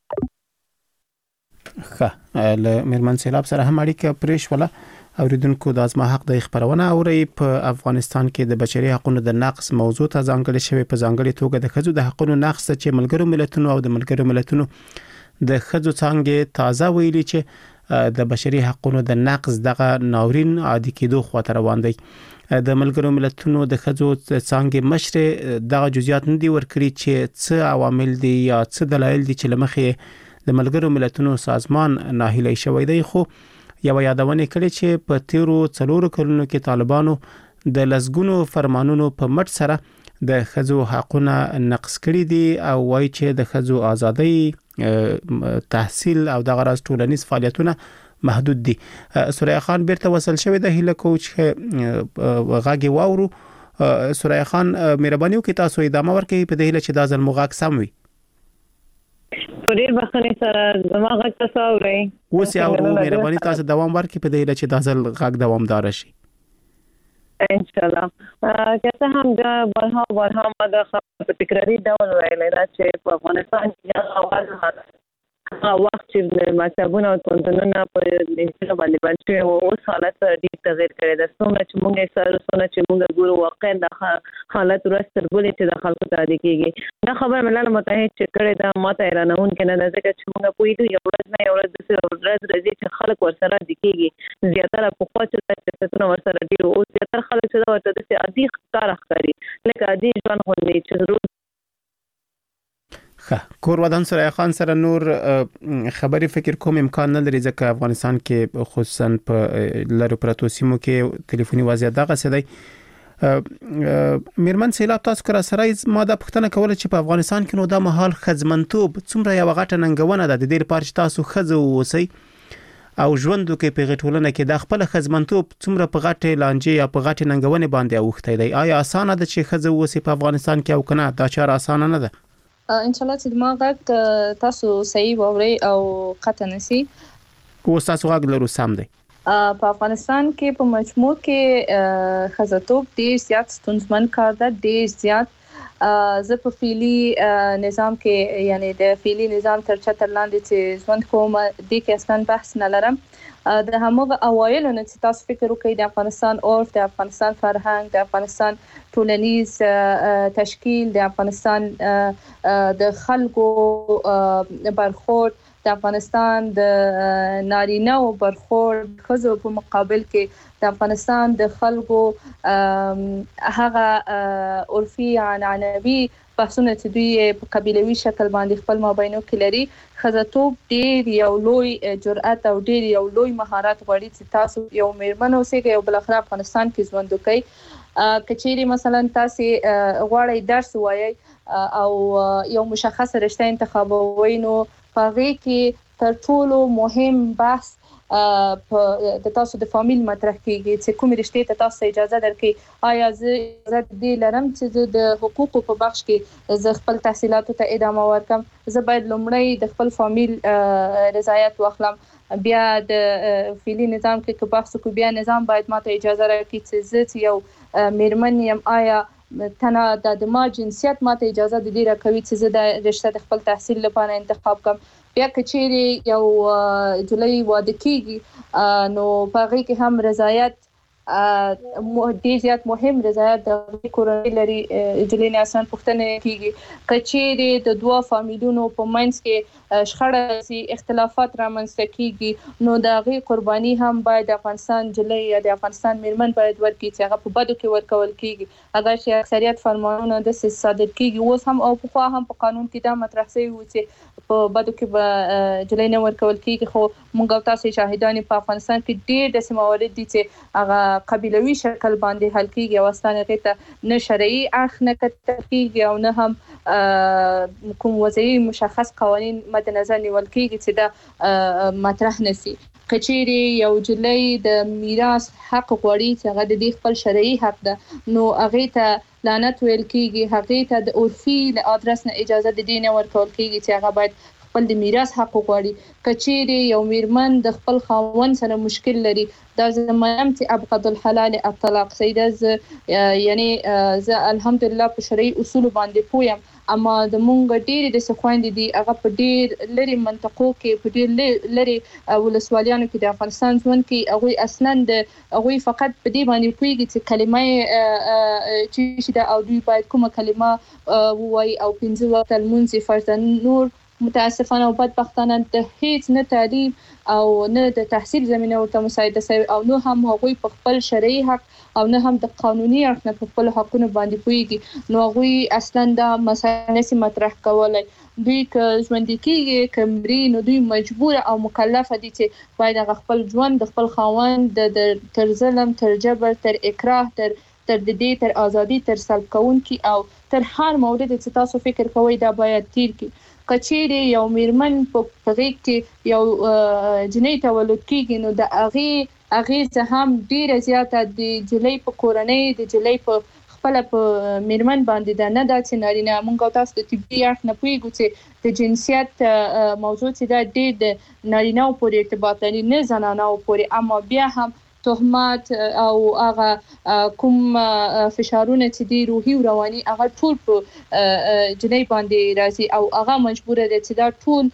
له میرمن سیلاب سره هم اړیکه پرېښ ولا اوریدونکو د ازما حق د خبرونه اوري. په افغانستان کې د بشري حقوقو د نقض موضوع ته ځانګړې شوی په ځانګړې توګه د ښځو د حقوقو نقض چې ملګرو ملتونو او د ملګرو ملتونو د ښځو څنګه تازه ویلي چې د بشري حقوقو د نقض دغه ناورین عادي کېدو خاطر روان دی. د ملګرو ملتونو د ښځو څنګه مشر دغه جزئیات نه دی ورکړي چې څه عوامل دي یا څه دلایل دي چې لمخې د ملګرو ملتونو سازمان ناهیلي شوی دی. خو یو یادونه کړي چې په تیرو 4 کلونو کې طالبانو د لسګونو فرمانونو په مټ سره د ښځو حقوقونه نقض کړي دي او وایي چې د ښځو ازادي تحصیل او د غرض ټولنیز فعالیتونه محدود دي. سوریا خان بیرته وصل شوی د هیله کوچ غاګي واورو. سوریا خان مهرباني وکړئ تاسو ادامه ورکړئ په دې هیله چې دا ځل مغاک سم وي. ډیر بخښنه سره زما غږ تاسو اورئ اوس یې اورو. مهرباني تاسو دوام ورکړئ په دې هیله چې دا ځل غږ دوامدار شي ان شاء الله. که هم دا برها ما د خبرو تکراری ډول ویل دا چې په افغانستان کې اول وخت چې مکتبونه او پوهنتونونه په دې باندې باندې او اوس حالت ډیر تغیر کړی ده. څومره چې موږ یې سره چې موږ ګورو واقعا د حالت ورستر بولې چې د خلکو ته عادي کیږي. دا خبر ملل متحد چې کړی دا ماته اعلانون کنه د ځکه چې موږ پوهیږو یو ورځ نه یو ورځ راځي چې خلک ورسره عادي کیږي. زیاتره په خوا چې څه ورسره ډیر او زیاتره خلک چې دا ورته د عادي کار ښکاري لکه عادي ژوند غوندي چې کور ودان سوریا خان سره نور خبري فکر کوم امکان نه لري ځکه افغانستان کې خصوصا په لارو پراتو سیمو کې ټلیفوني وضعیت دغه څه دی. میرمن سیلاب تاسو کرا سره ما د پښتنه کوله چې په افغانستان کې نو د مهال خدمتوب څومره یو غټه ننګونه ده د دې لپاره چې تاسو خځو اوسئ او ژوندو کې په غټولنه کې د خپل خدمتوب څومره په غټه لانجه یا په غټه ننګونې باندې اوخته دی. آیا اسانه ده چې خزه وسی په افغانستان کې او کنه دا چاره اسانه نه ده؟ ان شاء الله چې دماغ تاسو صحیح ووري او قطع نسی او تاسو غږ لرو سم دی. په افغانستان کې په مجموع کې خزه‌توب ډیر زیات ستونزمن کار ده، ډیر زیات. زه په فعلی نظام کې یعنی د فعلی نظام تر چتر لاندې چې ژوند کوم د کې اصلا بحث نه لرم. د همغه اوایلو نه چې تاسو فکر وکړئ د افغانستان عرف، د افغانستان فرهنګ، د افغانستان ټولنیز تشکیل، د افغانستان د خلکو برخورد، د افغانستان د نارینه او برخورد خزو په مقابل کې د افغانستان د خلکو هغه عرفي عنعنوي بحثونه چې دوی په قبيلوي شکل باندې خپل مابينو کې لري. خزه‌توب ډېر یو لوی جرأت او ډېر یو لوی مهارت غواړي چې تاسو یو میرمن اوسئ او بل اخر افغانستان کې ژوند وکړئ. کچېری مثلا تاسو غواړئ درس وایي او یو مشخصه رشته انتخابوي، نو هغه کې تر ټولو مهم بحث د تاسو د فامیل مطرح کیږي چې کوم رشته ته تاسو اجازه درکې. آیا زه اجازه دې لرم چې د حقوقو په بخش کې زه خپل تحصیلاتو ته ادامه ورکړم؟ زه باید لومړی د خپل فامیل رضایت واخلم، بیا د فعلی نظام کې بحث کو، بیا نظام باید ماته اجازه راکړي چې زه یو میرمن یم، آیا تنه د ما جنسیت ماته اجازه د دې راکوي چې زه د رشته د خپل تحصیل لپاره انتخاب کوم. بیا کچېری یو جولای واده کیږي نو پاره کې هم رضایت ډیر زیات مهم رضایت د کورنۍ لري. جولای نه آسان پوښتنه کیږي کچېری د دوه فامیلونو په منځ کې شخړه سي، اختلافات رامنځته کیږي، نو د غي قرباني هم باید د افغانستان جولای یا د افغانستان میرمن باید ورکړي چې هغه په بدو کې ورکول کیږي. اگر چې اکثریت فرمانونه د صادر کیږي اوس هم او په خوا هم په قانون کې دا مطرح شوی و چې په بدو کې به جولای نه ورکول کیږي. خو موږ تاسو شاهدان په افغانستان کې ډیر د سماوري دي چې هغه قبيلوي شکل باندې حل کیږي او ستانه غته نه شرعي اخ نه کتفیږي او نه هم کوم وضعي مشخص قوانين مد نظر نیول کیږي چې دا مطرح نشي. کچېری یو جولای د میراث حق غوړي چې هغه د دې خپل شرعي حق ده، نو هغه ته لعنت ویل کیږي، هغه ته د عرفي له ادرس نه اجازه د دین ورکول کیږي چې هغه باید خپل د میراث حق غوړي. کچېری یو میرمن د خپل خاوند سره مشکل لري، دا زمونږ چې ابغض الحلال الطلاق سیده یعنی ز الحمدلله په شرعي اصول باندې پویم، اما د مونږ ډېر د سخويند دي هغه په ډېر لري منطقو کې په ډېر لري ولسوالیانو کې د افغانستان ځوان کې هغه اصلا د هغه فقط په دې باندې پويږي چې کلمه چې دا او دوی باید کومه کلمه وایي او 15 وخت المنځ فرض. نور متاسفانه او بدبختانه د هیڅ نه تعلیم او نه د تحصیل زمينه ورته مساعده شوی او نو هم هغوی په خپل شرعي حق او نه هم د قانوني اړخ نه په خپل حقونو باندې پويږي، نو هغوی اصلا دا مسایل نشي مطرح کولای. دوی که ژوند کېږي کمري نو دوی مجبور او مکلف دي چې باید خپل ژوند د خپل خاوند د تر ظلم، تر جبر، تر اکراه، تر د دې تر ازادي، تر سلب کونکي او تر هر مورد چې تاسو فکر کوئ دا باید تیر کی. کچېری یو میرمن په غیږ کې یو جنې تولد کیږي نو د هغه څه هم ډیره زیاته د جولای په کورنۍ د جولای په خپل په میرمن باندې دا نه دا چې نارینه مونږ تاسو د طبي اړخ نه پوهیږو چې د جنسیت موضوع چې دا ډېر د نارینه پورې ارتباط لري نه زنانه پورې، اما بیا هم تهمات او هغه کوم فشارونه چې دی روحي او رواني هغه ټول په جنۍ باندې راځي او هغه مجبور دي چې دا ټول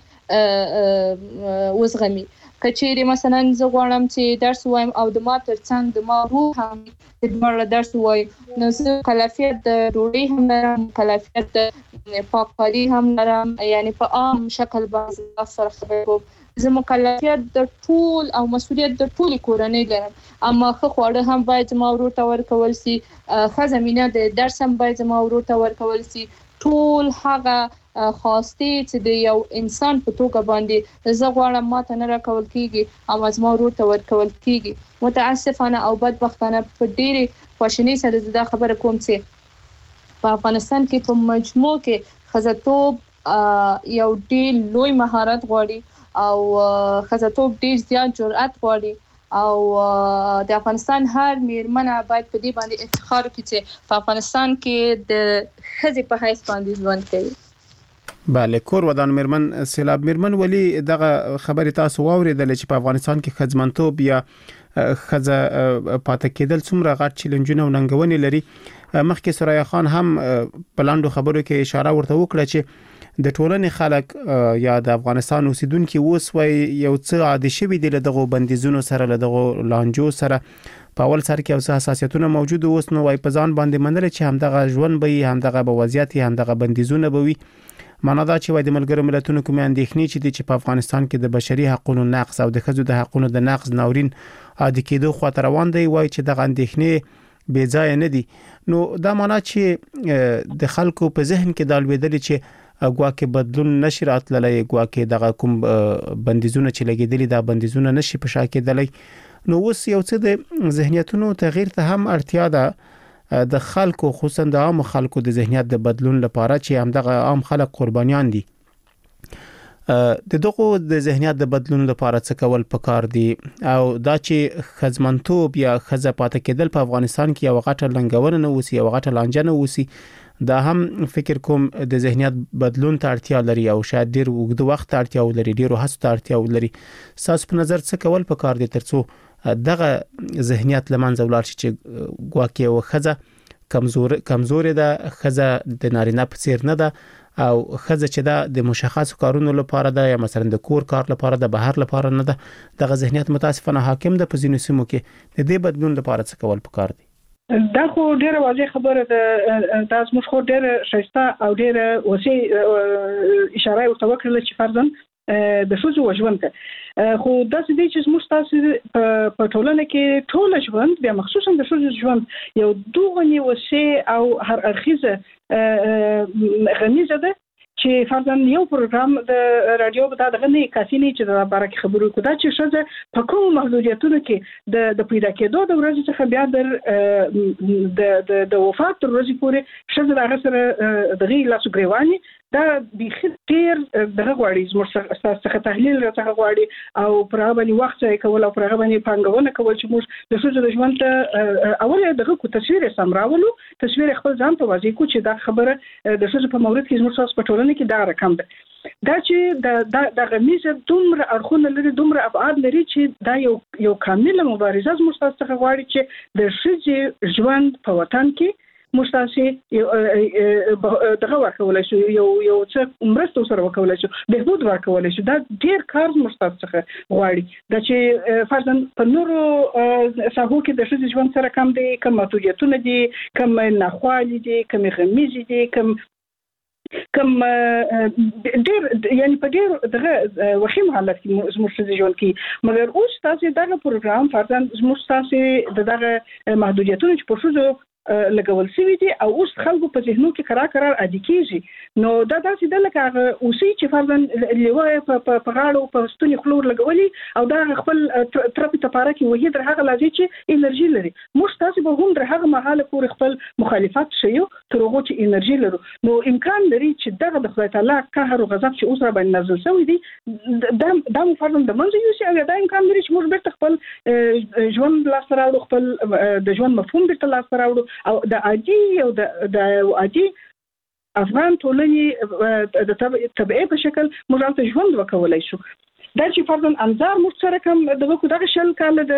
وزغمي. کچېری مثلا زه غواړم چې درس وایم او د ما ترڅنګ د ما روح هم د ما درس وایم، نو زه کلافیت د ډوډۍ هم لرم، کلافیت د پاکوالي هم لرم، یعنی په عام شکل باندې سره خبرې کوم. زه مکلفیت د ټول او مسؤلیت د ټول کورنۍ لرم، اما خو خواړه هم باید زما ورور ته ورکول سي، ښه زمینه د درس هم باید زما ورور ته ورکول سي. ټول هغه خواسته چې د یو انسان په توګه باندې زه غواړم ماته نه راکول کیږي اما زما ورور ته ورکول کیږي. متاسفانه او بدبختانه په ډېری خواشنۍ سره دا خبره کوم چې په افغانستان کې په مجموع کې خزه‌توب یو ډېر لوی مهارت غواړي او ښځتوب ډېر زیات جرأت غواړي او د افغانستان هر میرمنه باید په دې باندې افتخار وکړي چې په افغانستان کې د ښځې په حیث باندې ژوند کوي. بله، کور ودان میرمن سیلاب میرمن ولی دغه خبرې تاسو واوریدل چې په افغانستان کې ښځمنتوب یا ښځه پاتې کېدل څومره غټ چیلنجونه او ننګونې لري. مخکې سرایا خان هم په لاندو خبرو کې اشاره ورته وکړه چې د ټولنې خلک یا د افغانستان اوسیدونکو اوس وای یو څه عادي شوي دي له دغه بندیزونو سره له دغه لانجو سره. په اول سر کې اوس حساسیتونه موجود اوس نو وای په ځان باندې منل چې همدغه ژوند به همدغه به وضعیت همدغه بندیزونه به وي. معنا دا چې وای د ملګرو ملتونو کومې اندېښنې چې په افغانستان کې د بشري حقوقو نقض او د ښځو د حقوقو د نقض ناورین عادي کېدو خواته روان دی، وای چې دغه اندېښنې بې ځای نه دي. نو دا معنا چې د خلکو په ذهن کې دا لویدل چې ګواکې بدلون نشي راتللی، ګواکې دغه کوم بندیزونه چې لګېدلي دا بندیزونه نشي په شا کېدلی. نو اوس یو څه د ذهنیتونو تغییر ته هم اړتیا ده د خلکو، خصوصا د عام خلکو د ذهنیت د بدلون لپاره چې همدغه عام خلک قربانیان دي. د دغه د ذهنیت د بدلون لپاره څه کول پکار دي او دا چې ښځمنتوب یا ښځه پاتې کېدل په افغانستان کې یو غټه لنګونه نه وسی او غټه لانجه نه وسی، دا هم فکر کوم د ذهنیت بدلون ته اړتیا لري او شاید ډیر وګړي وخت اړتیا ولري، ډیر هڅو ته اړتیا ولري. تاسو په نظر څه کول پکار دي ترڅو دغه ذهنیت لمنځه ولاړ شي چې ګواکې او ښځه کمزور ده، ښځه د نارینه په څیر نه ده او ښځه چې دا د مشخص کارونو لپاره ده یا مثلا د کور کار لپاره ده، بهر لپاره نه ده. دغه ذهنیت متاسفانه حاکم ده په ځینو سیمو کې. د دې بدلون لپاره څه کول پکار دي؟ دا خو ډیره واضح خبره ده. تاسو موږ خو ډیره شایسته او ډیره وسیع اشاره ورته وکړه چې فرضاً د ښځو ژوند ته خو داسې دی چې موږ تاسو په ټولنه کې ټول ژوند بیا مخصوصا د ښځو ژوند یو دوه وسیع او هر اړخیزه غنیزه ده چې فرضاً یو پروګرام د رادیو په دغه نه کافي نه چې د لپاره خبرو کو دا چې ښځه په کوم محدودیتونو کې د پیدا کېدو د ورځې څخه بیا د وفات تر ورځې پورې ښځه دغه سره دغه لاسو ګریواني دا بخیر ډیر دغه غواړي زموږ څخه تحلیل راڅخه غواړي او پر هغه باندې وخت ځای کول او پر هغه باندې پانګونه کول چې موږ د ښځو د ژوند ته اوله دغه کو تصویر سمراولو، تصویر خپل ځان ته واضح کو چې دا خبره د ښځو په مورد کې زموږ تاسو په ټولنه کې دا رقم ده. دا چې د غمیزه دومره اړخونه لري، دومره ابعاد لري چې دا یو کامله مبارزه زموږ تاسو څخه غواړي چې د ښځې ژوند په وطن کې مستاسي دغه ورکول شي یو څه مرسته سره وکول شي، بهبود ورکول شي. دا ډیر کار مستاسي څخه غواړي دا چې فرضاً په نورو ساحو کې د ښځې ژوند سره کم دي، کم محدودیتونه دي، کم ناخوالي دي، کم غمیزه دي، کم ډیر یعنی په ډیر دغه وخیم حالت کې زموږ ژوند کې. مګر اوس تاسو دغه پروګرام فرضاً زموږ تاسو دغه محدودیتونه چې په ښځو لګول شوی دي او اوس خلکو په ذهنو کې قرار عادي کیږي. نو دا داسې د لکه اوسې چې فرضاً لیوه په غاړو په ستوني خلور لګولي او دا خپل ترپی تپاره کې وهي در هغه لازم چې انرژي لري. موږ تاسو به هم در هغه مهاله پورې خپل مخالفت شيو تر هغه چې انرژي لرو. نو امکان لري چې دغه د خدای تعالی قهر او غضب چې اوس را باندې نازل شوی دی دا فرضاً د منځ یو شي او دا امکان لري چې موږ بیرته خپل ژوند لاس راوړو، خپل د ژوند مفهوم بیرته لاس راوړو او د عادي او د عادي افغان ټولنې د طبيعي په شکل موږ ته ژوند وکولای شو. دا چې فرضاً انظار موږ سره کوم دغه شل کال د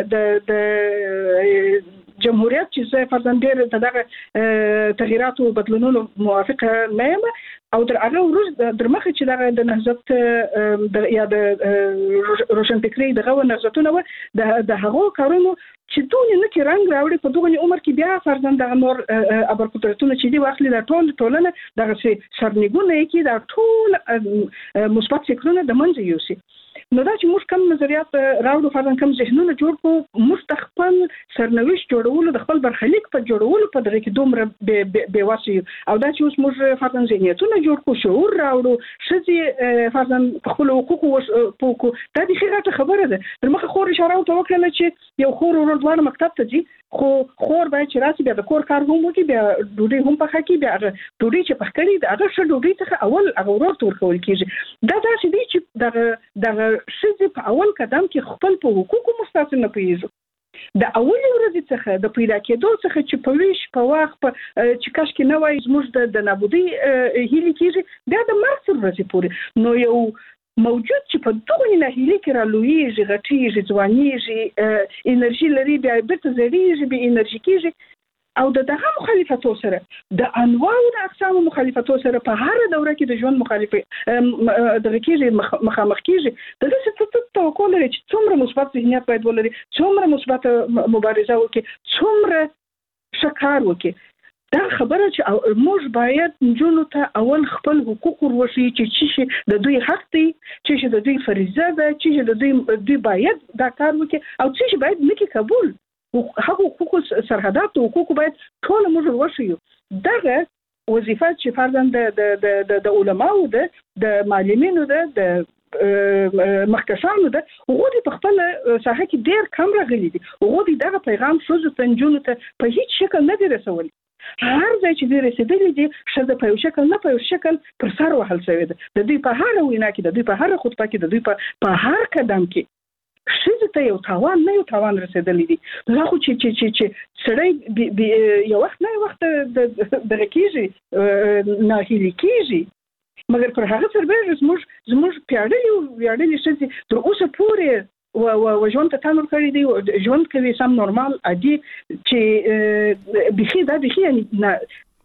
جمهوریت چې فرضاً ډېر دغه تغیرات او بدلونونو موافقه نه یم او در هغه ورځ در مخه چې دغه د نهضت یا د روشنفکرۍ دغه نهضتونه و د هغو کارونو چې دونه نه کې رنګ راوړي په دغه عمر کې بیا فرضاً د نور ابرقدرتونه چې دی واخلي د ټولنه دغه سرنګونه کې د ټول مثبت فکرونه د منځ یوسي. نو دا چې موږ کوم نظریات راوړو فرضاً کوم ذهنونه جوړ کو موږ خپل سرنوشت جوړولو د خپل برخلیک په جوړولو په دغه کې دومره به واسي او دا چې اوس موږ فرضاً ذهنیتونه جوړ کو شعور راوړو شې فرضاً خپل حقوق پوکو دا د خیرته خبره ده تر مخه خور اشاره او توکل چې یو خور ورور دوه مکتب ته ځي خور باید چې راسي بیا د کور کار هم وکړي بیا ډوډۍ هم پخه کړي بیا ډوډۍ چې پخ کړي د هغه ش ډوډۍ څخه اول هغه ورور ته ورکول کیږي دا داسې دی چې دغه شې په اول قدم کې خپل په حقوقو مستثنا نه پیږي د اولي ورځې څخه د پیدا کېدو څخه چې په ویش په وخت چې کاش کې نه وای زموږ د نابودي هیلې کیږي دا د مرګ تر ورځې پورې نو یو موجود چې په دغه ناهیلي کې را لویږي غټیږي ځوانيږي انرژي لري بیا بیرته زړیږي به انرژي کیږي او دغه مخالفتو سره د انواع او اقسام مخالفتو سره په هر دوره کې د ژوند مخالفه دغه کېږي مخامخ کېږي د څه توقع لري چې څومره مثبت ذهنیت باید ولري څومره مثبت مبارزه وکړي څومره شکار وکړي دا خبره چې موږ باید نجونو ته اول خپل حقوق وروښي چې د دوی حق دی چې د دوی فریضه ده چې د دوی باید دا کار وکړي او چې باید نکي قبول هغه حقوق سرحدات او حقوق باید ټول موږ ورشيو دغه وظیفه چې فرضاً د علماو د معلمینو د مخکشانو ده هغه په خپل ساحه کې ډېر کم راغلي دي هغه دغه پیغام شوزو تنجونو ته په هیڅ شکل نه دی رسولي هر ځای چې دوی رسیدلي دي شاده په یو شکل نه په یو شکل پر سر وهل شوی ده د دوی په هر وینا کې د دوی په هر خطبه کې د دوی په هر قدم کې شې ته یو تاوان رسیدلی دي دا خو چې سړی یو وخت نه وخت د کېږي ناهیلي کېږي مګر پر هغه سربېره زموږ پیاړلي شې تر اوسه پورې و ژوند ته تنور کړی دی ژوند کوي سم نورمال عادي چې بخي نه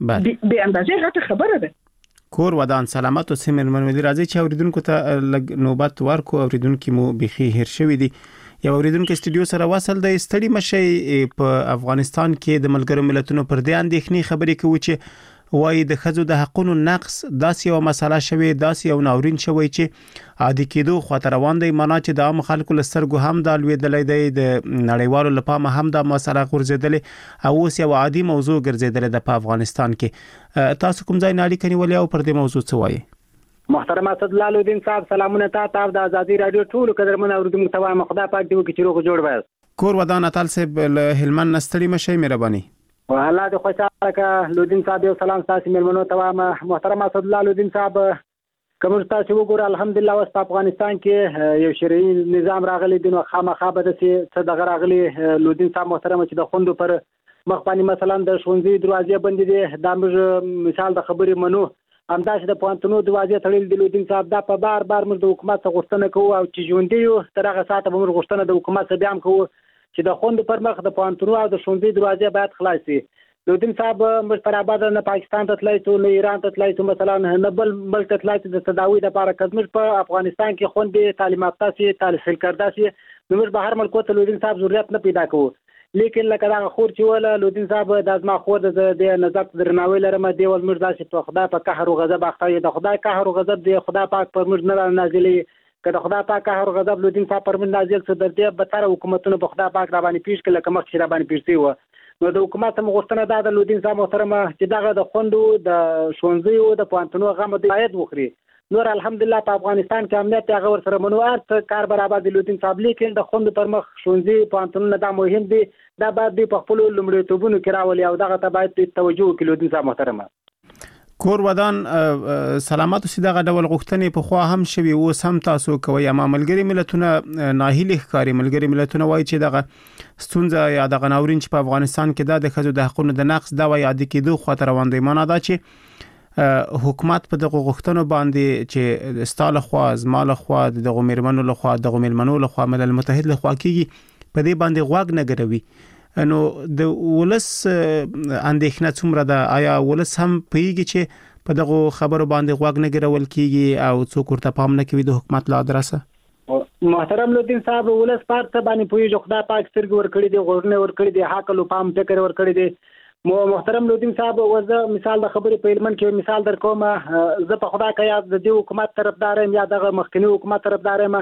به اندازې غټه خبره ده کور ودان سلامت او سیمه منولي راځي چې اوریدونکو ته نوبت ورکو اوریدونکو مو بخي هیر شوی دي یو اوریدونکو استودیو سره وصل د استړي مشي په افغانستان کې د ملګرو ملتونو پر دې اندېښنې خبرې کوي چې وایي د خځو د حقوقو نقص داسې یو مسله شوی داسې یو ناورین شوی چې عادي کېدو خاطر روان دی معنا چې د عام خلکو لسترګو هم د لویدلې دی د نړیوالو لپاره هم د مسله غورځېدلې او اوس یو عادي موضوع ګرځېدلې د په افغانستان کې تاسو کوم ځای نالي کني ولې او پر دې موضوع څه وایي محترم اسد الله الدین صاحب سلامونه تاسو د ازادي رادیو ټول قدرمن اوریدونکو ته وایم خدای پاک دې وکړي چې روغ جوړ وای کور ودان اتل صاحب هلمند نستړي مشي مهرباني والله د خوشاله کا لودین صاحب یو سلام تاسو ملمنو ته وایم محترم اسد الله الدین صاحب کوم تاسو وګور الحمدلله اوس په افغانستان کې یو شرعي نظام راغلی دی نو خامخا به د څه دغه راغلی لودین صاحب محترم چې د خوندو پر مخ باندې مثلا د ښوونځي دروازې بندې دي دا موږ مثال د خبرې منو همداسې د پوهنتونو دروازې تړل دي لودین صاحب دا په بار موږ د حکومت څخه غوښتنه کوو او چې ژوندي یو تر هغه ساعته به موږ غوښتنه د حکومت څخه بیا هم کوو چې د خوندو پر مخ د پوهنتونو او د ښوونځي دروازې باید خلاص شي لودین صاحب موږ پر آباد نه پاکستان ته تلای ته نه ایران ته تلای ته مثلا نه بل ملک ته تلای ته د تداوی لپاره کډمر په افغانستان کې خوندې تعلیمات تاسو تحصیل کړدا سي نو موږ بهر ملکو ته لودین صاحب ضرورت نه پیدا کوو لیکن لکه دا خور چې ولا لودین صاحب د ازما خور د نظر درناوی لرم دی ول موږ داسې په خدای په قهر او غضب اخته د خدای قهر او غضب دی خدای پاک پر موږ نه نازلي کله خدای پاک قهر او غضب لودین صاحب پر موږ نازل څه در دی به تر حکومتونو په خدای پاک را باندې پیښ کله کوم چې را باندې پیښ و نو د حکومت مغوښتنه دا د لودین صاحب محترمه چې دغه د خوندو د ښوونځي او د پوهنتونو غم د باید وخوري نور الحمدلله په افغانستان کې امنیت هغه ور سره منوارت کار برابر دی لودین صاحب لیکن د خوند پر مخ ښوونځي پوهنتونونه دا مهم دي دا باید په خپل لومړیتوبونو کې راولي او دغه ته باید توجه وکړي لودین صاحب محترمه کور ودان سلامت او سیده غډول غوښتنې په خوا هم شوي او سم تاسو کوي اما ملګری ملتونه ناهیلي ښکاری ملګری ملتونه وایي چې دغه ستونزه یا دغه ناورین چې په افغانستان کې د خځو د حقوقو د نقص دا وایي عادي کېدو خاطر روان دی معنا دا چې حکومت په دغه غوښتنو باندې چې ستاله خوا زماله خوا دغه میرمنو له خوا دغه ملمنو له خوا ملل متحد له خوا کیږي په دې باندې غواګ نه ګروي نو د ولس اندېښنه څومره ده آیا ولس هم پیږي چې په دغه خبرو باندې غواګ نه ګرول کیږي او څوک ورته پام نه کوي د حکومت له ادرسه محترم لودین صاحب ولس پارت باندې پوي خدای پاک سترګ ور کړی دی غوړنه ور کړی دی حق له پام فکر ور کړی دی محترم لودین صاحب وزه مثال د خبرې په علمن کې مثال در کوم زه په خدا کې یاد د حکومت طرفدار یم یا د مخکنی حکومت طرفدار یم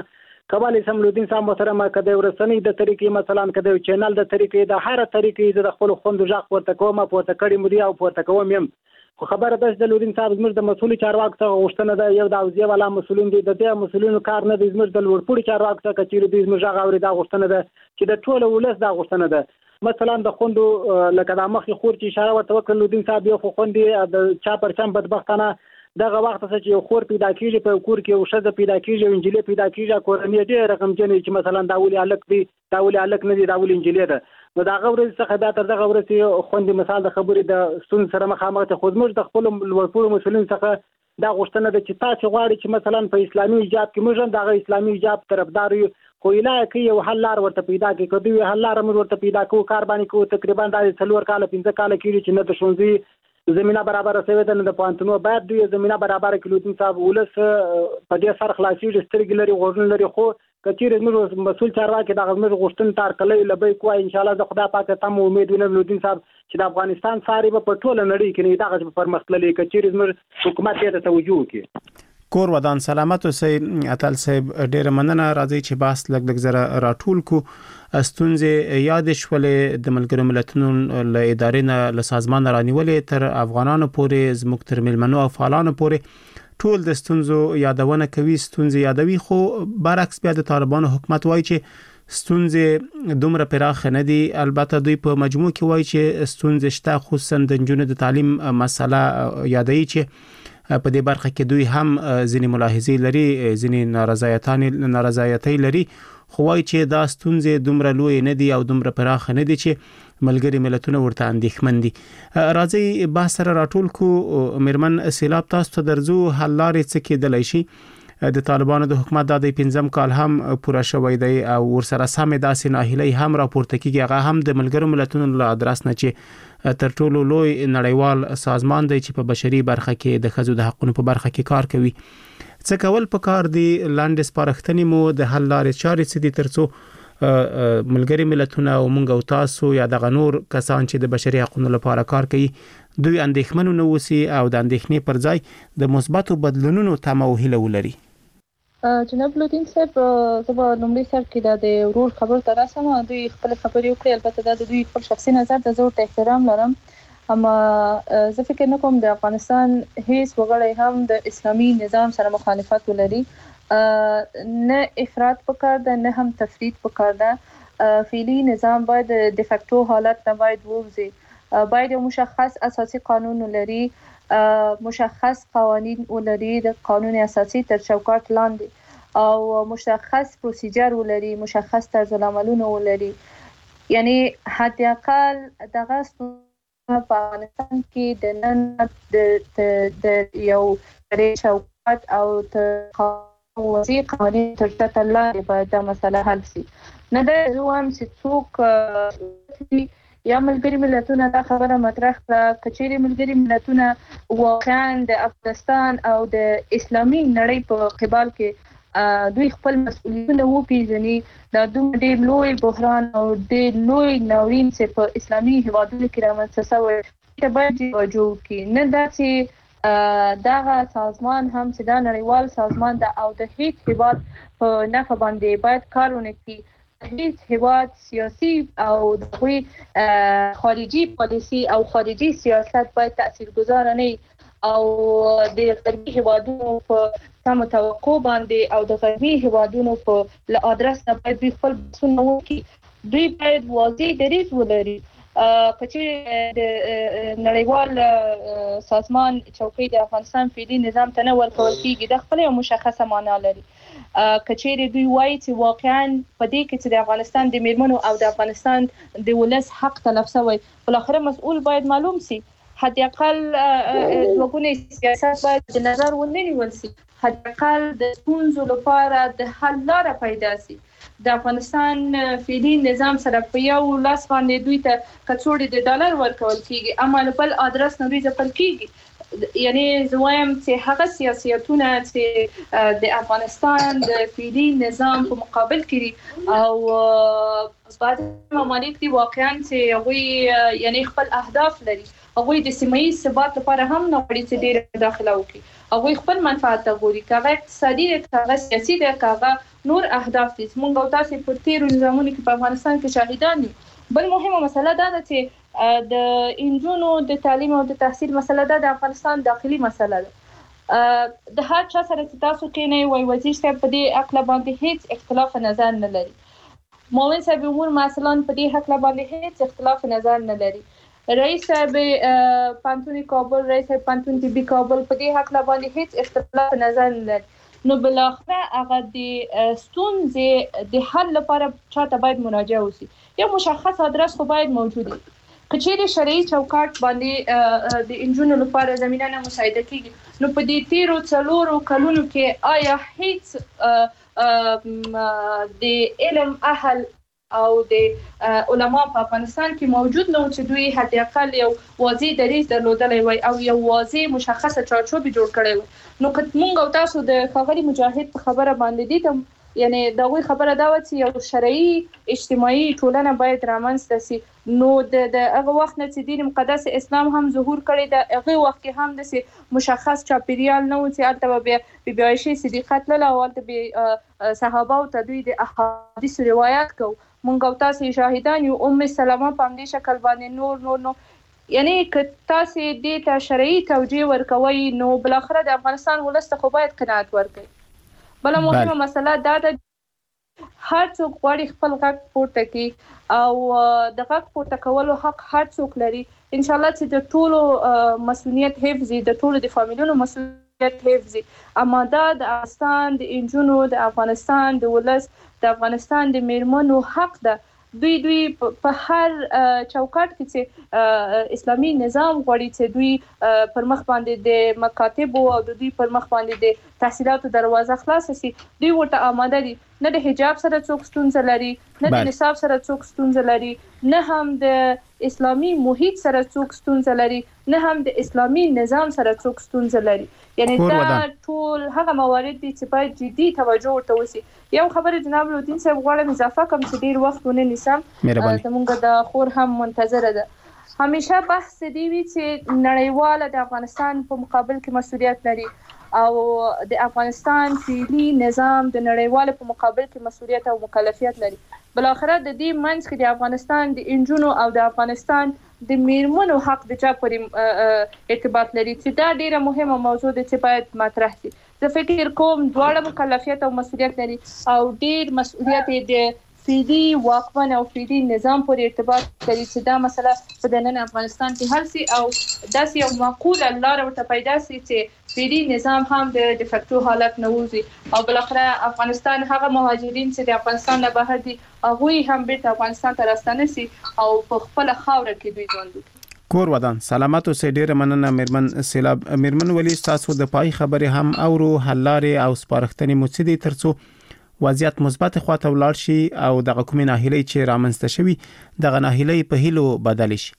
کبال سملودین صاحب محترم کده ورسنی د طریقې مثلا کده چینل د طریقې د هر طریقې د خپل خوند ځخ ورته کوم پورته کړی مو دی او پورته کوم يم خو خبره ده چې لودین صاحب زموږ د مسؤل چارواکو څخه غوښتنه ده یو د اوزیه والا مسؤلین دي د دې مسؤلینو کار نه دی زموږ د لوړپوړي چارواکو څخه چې دوی زموږ غاوري دا غوښتنه ده چې د ټولو ولس دا غوښتنه ده مثلا د خوندو لکه د مخې خور چې اشاره ورته وکړه لودین صاحب یو خو خوندې د چا پرچم بدبختانه دغه وخت چې یو خور پیدا کیږي په کور کې یو شذ پیدا کیږي انجیل پیدا کیږي کورنۍ ډېر رقم جنې چې مثلا دا ولي الک دی دا ولي الک نه دی دا ولي انجیل ده نو دا غوړې څخه دا تر دغه ورته خوندې مثال د خبرې د ستون سره مخامخ ته خود موږ د خپل لوړپوړو مسولین څخه دا غوښتنه ده چې تاسو غواړئ چې مثلا په اسلامي ایجاب کې موږ هم دغه اسلامي ایجاب طرفدار یو خو الهي کې یو حل لار ورته پیدا کې کړو حل لار موږ ورته پیدا کوو کار باندې کوو تقریبا د 3 کال 15 کال کې چې نه د شونځي زمينه برابر شوی ده نه د پانتونو باید دوی زمينه برابر کړي لودین صاحب ولس په دې سر خلاصي سترګې لري غوږونه لري خو کچیر موږ مسؤل چارواکي د موږ غوښتنه تار کړی لبې کوه ان شاء الله د خدای پاک ته مو امید وینم لودین صاحب چې د افغانستان ساري په ټوله نړۍ کې نه دغه پرمختللي کچیر موږ حکومت ته توجه وکړي کور ودان سلامت اوسئ اتل صاحب ډیر مننه راځي چې باس لګ زره راټول کو استونزه یاد شولې د ملګرو ملتونو له ادارې نه له سازمان رانیولې تر افغانانو پورې زموږ تر ملمنو او فعالانو پورې ټول د استونزو یادونه کوي استونزه یادوي خو برعکس بیا د طالبانو حکومت وایي چې استونزه دومره پراخ نه دي البته دوی په مجموع کې وایي چې استونزه شته خصوصا د جنونو د تعلیم مسله یادوي چې په دې برخه کې دوی هم ځینې ملاحظې لري ځینې نارضایتۍ لري خو وايي چې دا ستونزې دومره لوی نه دي او دومره پراخ نه دي چې ملګري ملتونه ورته اندېښمن دي راځي با سره راټول کو مرمن سیلاب تاسو ته درځو حل لارې څه کېدلی شي د طالبانو د حکومت د 15 کال هم پوره شوی دی او ورسره سم داسې ناهیلي هم راپورته کیږي هغه هم د ملګرو ملتونو له ادرس نه چې تر ټولو لوی نړیوال سازمان دی چې په بشري برخه کې د ښځو د حقوقو په برخه کې کار کوي څه کول پکار دي لاندې سپارښتنې مو د حل لارې چارې څه دي ترڅو ملګري ملتونه او موږ او تاسو یا د غنور کسان چې د بشري حقوقو لپاره کار کوي دوی اندېښمن نه وسی او د اندېښنې پر ځای د مثبتو بدلونونو تمه او هیله ولري جناب لودین صاحب زه به لومړی سر کې د ورور خبر ته راسم دوی خپل خبرې وکړي البته د دوی خپل شخصي نظر د زور ته احترام لرم اما زه فکر نه کوم د افغانستان هیڅ وګړی هم د اسلامي نظام سره مخالفت ولري نه افراط پکار ده نه هم تفرید پکار ده فعلی نظام باید د فیکټو حالت نه باید ووځي باید مشخص اساسي قانون ولري مشخص قوانین ولري د قانون اساسي تر چوکاټ لاندې او مشخص پروسیجر ولري مشخص طرز العملونه ولري یعنی حتی اقل دغه په افغانستان کې د نن د یو چوکاټ او وزیر قوانین تر چوکاټ لاندې باید دا مسله حل شي نه دا هم چې څوک یا ملګري ملتونه دا خبره مطرح کړه کچېرې ملګري ملتونه واقعا د افغانستان او د اسلامي نړۍ په قبال کې دوی خپل مسؤلیتونه وپیژني دا دومره ډېر لوی بحران او ډېر لوی ناورین چې په اسلامي هیوادونو کې رامنځته شوی ته باید توجه وکړي نه دا چې دغه سازمان هم چې دا نړیوال سازمان ده او د هیڅ هیواد په نفع باندې باید کار ونه کړي هیڅ هیواد سیاسي او دغوی خارجي پالیسی او خارجي سیاست باید تاثیرگذار نه او د غربي هیوادونو په سم توقع باندې او د غربي هیوادونو په ل ادرس نه باید خپل بحثونه وکړي دوی باید واضح دریځ ولري کچې د نړیوال سازمان چوکۍ د افغانستان فعلی نظام ته نه ورکول کېږي د خپل مشخصه معنا لري کچېرې دوی وایي چې واقعا په دې کې چې د افغانستان د میرمنو او د افغانستان د ولس حق تلف شوی بل اخر مسؤل باید معلوم شي حتی اقل وګونی سیاست باید د نظر ونیول شي حتی اقل د ستونزو لپاره د حل لاره پیدا شي د افغانستان فعلی نظام سره په یو لاس باندې دوی ته کڅوړې د ډالر ورکول کیږي اما بل ادرس نه دوی ځپل کیږي یعنی زوایم چې هغه سیاستونه چې د افغانستان د فعلی نظام په مقابل کې او بعد ممالک دي واقعا چې هغه یعنی خپل اهداف لري، هغه د سیمایي ثبات لپاره هم نه غواړي چې ډېر داخله وکړي، هغه خپل منفعت ته ګوري، کاغه اقتصادي دی کاغه سیاسي دی کاغه نور اهداف دي. موږ او تاسو په تیرو نظامونو کې په افغانستان کې شاهدان یو. بل مهمه مسله دا ده چې د انجونو د تعلیم او د تحصیل مسله ده د افغانستان داخلي مسله ده. د هر چا سره چې تاسو کې نه وي وزیر صاحب په دې اقلا باندې هیڅ اختلاف نظر نه لري، مومن صاحب امور مثلا په دې اقلا باندې هیڅ اختلاف نظر نه لري، رئیس صاحب پانتون کابل، رئیس صاحب پانتون طبي کابل په دې اقلا باندې هیڅ اختلاف نظر نه لري. نو بلاخره هغه د ستونزې د حل لپاره چاته باید مراجعه وشي، یو مشخص ادرس خو باید موجود وي. کچېرې شرعي چوکاټ باندې د انجونو لپاره زمينه نه مساعده کیږي، نو په دې تیرو 4 کلونو کې آیا هیڅ د علم اهل او د علما په افغانستان کې موجود نه و چې دوی حتی اقل یو واضح دریځ درلودلی وي او یو واضح مشخصه چارچوب جوړ کړی وي؟ نو که موږ او تاسو د ښاغلي مجاهد په خبره باندې دي ته یعنی دا غوي خبره دا و چې یو شرعي اجتماعي ټولنه باید رامنځته شي، نو د هغه وخت نه چې دین مقدس اسلام هم ظهور کړی د هغه وخت کې هم د مشخص چاپیریال نه و چې البته بیا عائشه صدیقه له اول د صحابه او تدوی د احادیث روایت کو مونږ او تاسو شاهدان یو ام سلمہ په دې شکل باندې نور یعنی که تاسو دې ته شرعي توجیه ورکوي نو بل اخر د افغانستان ولست خو باید قناعت ورکړي. بل مهمه مسله دا ده هر څوک غواړي خپل غږ پورته کړي او د غږ پورته کولو حق هر څوک لري. ان شاء الله چې د ټولو مسؤلیت حفظي، د ټولو د فامیلونو مسؤلیت حفظي، اما دا د افغانستان د انجونو، د افغانستان د ولس، د افغانستان د میرمنو حق ده. دوی په هر چوکاټ کې چې اسلامي نظام غواړي چې دوی پر مخ باندې د مکاتب او دوی پر مخ باندې د تحصیلاتو دروازه خلاص شي، دوی ورته آماده دي. نه د حجاب سره څوک ستونزه لري، نه د نصاب سره څوک ستونزه لري، نه هم د اسلامي محیط سره څوک ستونزه لري، نه هم د اسلامي نظام سره څوک ستونزه لري. یعنی دا ټول هغه موارد دي چې باید جدي توجه ورته وشي. یو خبره جناب الدین صاحب غواړم اضافه کوم چې ډیر وخت ونه نیسم، زموږ د خور هم منتظره ده. همیشه بحث دی وی چې نړیواله د افغانستان په مقابل کې مسؤلیت لري او د افغانستان فعلی نظام د نړیواله په مقابل کې مسؤلیت او مکلفیت لري. بل اخر د دې منځ کې د افغانستان د انجونو او د افغانستان د میرمنو حق د چا پورې ارتباط لري چې دا ډیره مهمه موضوع ده چې باید مطرح شي. زه فکر کوم دواړه مکلفیت او مسؤلیت لري او ډیر مسؤلیت د فعلی واکمن او فعلی نظام پورې ارتباط لري چې دا مسله په دننه افغانستان کې حل شي او داسې یو معقوله لاره ورته پیدا شي چې فعلی نظام هم د ډیفکټو حالت نه وځي او بل اخر افغانستان هغه مهاجرین چې د افغانستان نه بهر دي هغه هم بیرته افغانستان ته راستنه شي او په خپل خاور کې دوی ژوند وکړي. کور ودان سلامت اوسئ. ډیره مننه میرمن سیلاب. میرمن ولی تاسو د پای خبرې هم اورو حلاره او سپارښتنې مو څه دي ترڅو وضعیت مثبت خواته ولاړ شي او دغه کومې ناهیلۍ چې رامنځته شوي دغه ناهیلۍ په هیلو بدل شي؟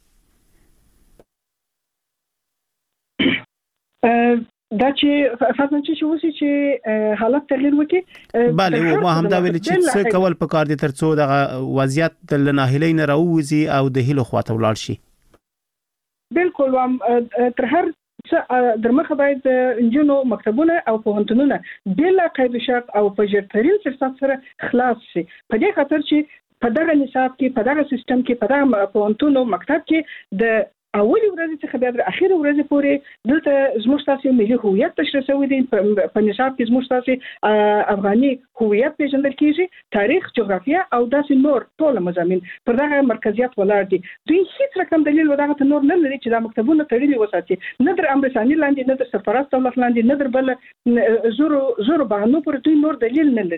دا چې فاصله چې وسی چې حالت تغییر وکړي bale او ما هم دا ویل چې څه کول پکار دي ترڅو دغه وضعیت د ناهیلۍ نه راووځي او د هیلو خواته ولاړ شي. بالکل تر هر څه درمخه باید انجونو مکتبونه او پوهنتونونه بلا قید شرط او په جرترین فرصت سره خلاص شي. په دې خاطر چې په دغه نصاب کې، په دغه سیستم کې، په دغه پوهنتون او مکتب کې د اولي ورځې څخه بیا تر اخیری ورځې پورې دلته زموږ تاسو ملي هویت تشریح شوی دی. په نصاب کې زموږ تاسو افغاني هویت پیژندل کیږي، تاریخ، جغرافیه او داسې نور ټول مضامین پر دغه مرکزیت ولاړ دي. دوی هیڅ رقم دلیل ودغه ته نور نه لري چې دا مکتبونه تړلي وساتي، نه در امرساني لاندې، نه در سرپرست دولت لاندې، نه در بل زورو بهانو پر دوی نور دلیل نه لري.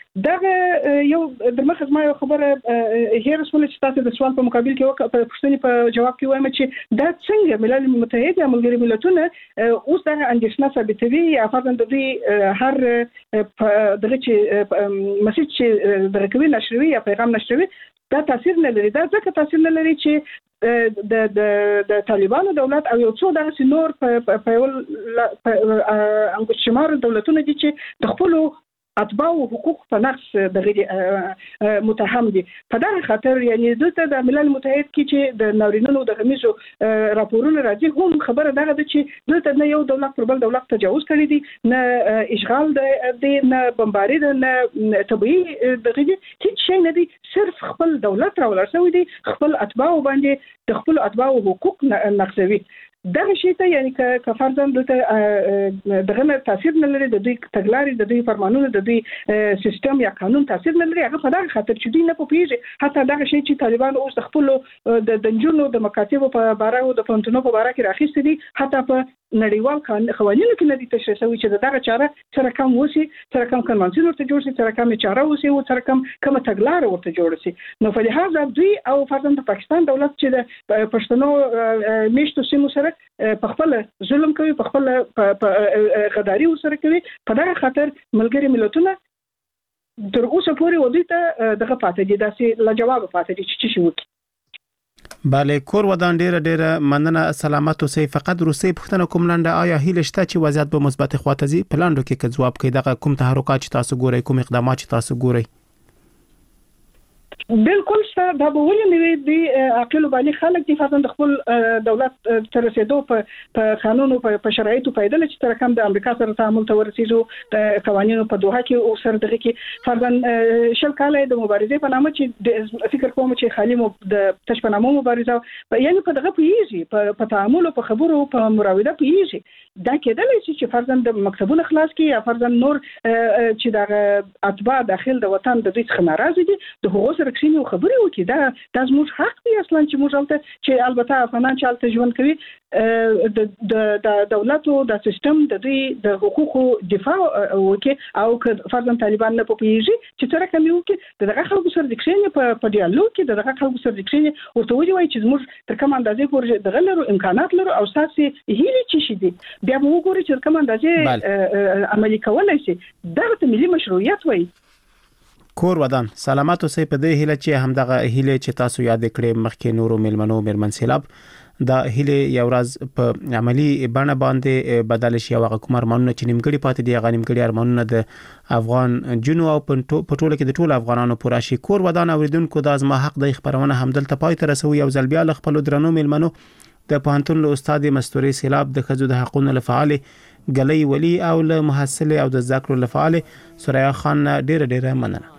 دغه یو د مخه ما یو خبره هیر رسول چې تاسو د سوال په مقابل کې په پښتني په جواب کې وایم چې دا څنګه ملل متحد یا ملګری ملتونه اوس دغه اندېښنه ثابتوي یا فرضاً د دې هر دغه چې مسیج چې د رکوي نشروي یا پیغام نشروي دا تاثیر نه لري. دا ځکه تاثیر نه لري چې د طالبانو دولت او یو څو دغه نور په یو انګشمار دولتونه دي چې د خپل اتباع او حقوق په نقص دغه متهم دي. په دغه خاطر یعنی دلته د ملل متحد کې چې د ناورینونو د غمیزو راپورونه راځي هم خبره دغه ده چې دلته نه یو دولت پر بل دولت تجاوز کړی دي، نه اشغال دی، نه بمباري ده، نه طبيعي دغه هیڅ شی نه دي، صرف خپل دولت راولر شوی دي خپل اتباع باندې د خپل اتباع حقوق نقضوي. دغه شی ته یعنی که فرضاً دلته دغه تاثیر نه لري، د دوی تګلارې، د دوی فرمانونه، د دوی سیستم یا قانون تاثیر نه لري. هغه په دغه خاطر چې دوی نه پوهیږي حتی دغه شی چې طالبان اوس د خپل د دنجونو د مکاتبو په باره او د پونتونو په باره کې راخېستي دي، حتی په نړیوال قوانینو کې نه دي تشریح شوی چې دغه چاره سره کم وسی، سره کم کنوانسیون ورته جوړ شي، سره کم چاره وسی او سره کم تګلار ورته جوړ شي. نو په لحاظ دوی او فرضاً د پاکستان دولت چې د پښتنو میشتو سیمو سره په خپل ظلم کوي، په خپل غداري سره کوي. په دغه خاطر ملګری ملتونه تر اوسه پورې ودیته دغه پاتې دي، داسې لا جواب پاتې دي چې شي وکړي. بله کور ودان ډیره مننه، سلامت اوسئ. فقط روسي پښتنه کوم لنډه آیا هیله شته چې وضعیت به مثبت خواته ځي؟ په لاندو کې که جواب کوي دغه کوم تحرکات چې تاسو ګورئ، کوم اقدامات چې تاسو ګورئ؟ بالکل سره دا به ولې نه دی عاقل بالغ خلک چې فاصله د خپل دولت تر رسیدو په قانون او په شرایطو پیدل چې تر کوم د امریکا سره تعامل ته ورسېږي د قوانینو په دوحه کې او سره دغه کې فرضاً شل کاله د مبارزې په نامه چې فکر کوم چې خالي د تش په نامه مبارزه یعنی په دغه پیږي په تعامل او په خبرو په مراوده پیږي. دا کېدل چې فرضاً د مکتبونو خلاص کې یا فرضاً نور چې د اتباع داخل د وطن د دوی څخه ناراضي دي د حقوق سره کښینی خبرې وکړي. دا زموږ حق دی اصلا چې موږ البته چې البته افغانان چې البته ژوند کوي د دولت او د سیستم د دوی د حقوقو دفاع وکړي او که فرضاً طالبان نه پوهیږي چې تر کومه وکړي دغه خلکو سره د کښینی په ډیالوګ کې دغه خلکو سره د کښینی ورته وایي چې موږ تر کوم اندازې پورې دغه لرو امکانات لرو او ساسي هیله چې شي دي بیا به وګوري چې کوم اندازې عملي کولای شي. دغه ملي مشروعیت وایي. کور ودان سلامت اوسئ. په دې هیله چې همدغه هیله چې تاسو یاد کړې مخکې نورو ملمنو میرمن سیلاب دا هیله یو ورځ په عملی بڼه باندې بدل شي او هغه کوم ارمانونه چې نیمګړي پاتې دي هغه نیمګړي ارمانونه د افغان جنو او په ټوله کې د ټولو افغانانو پوره شي. کور ودان اوریدونکو د ازما حق د خبرونه همدلته پای ته رسوي. یو ځل بیا ل خپل درنو ملمنو د پوهنتون له استاد مستوري سیلاب د خځو د حقوقو لفعال غلي ولی او له محصل او د ذکر لفعال سوریا خان ډیره مننه.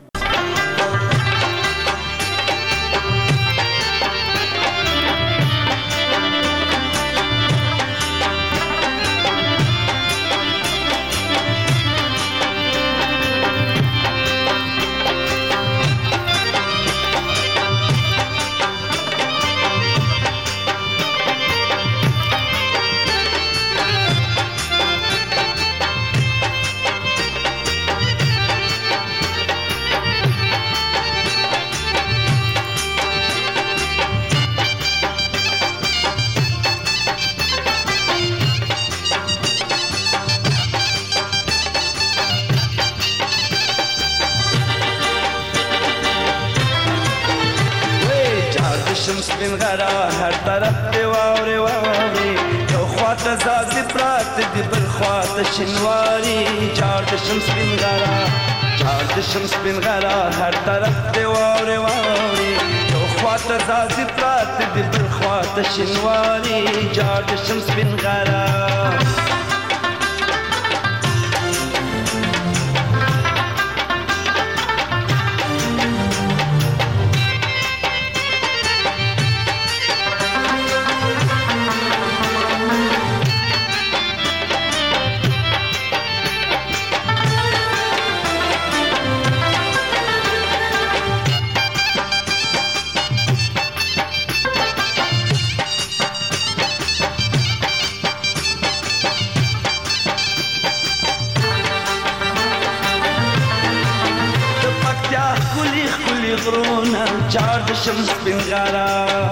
شمس بن غرا هر طرف دی واوري واوري تو خواته زازي پرات دی بل خواته شنواري جار د شمس بن غرا پکتیا خلی خلی غرونه چار د شمس بنغارا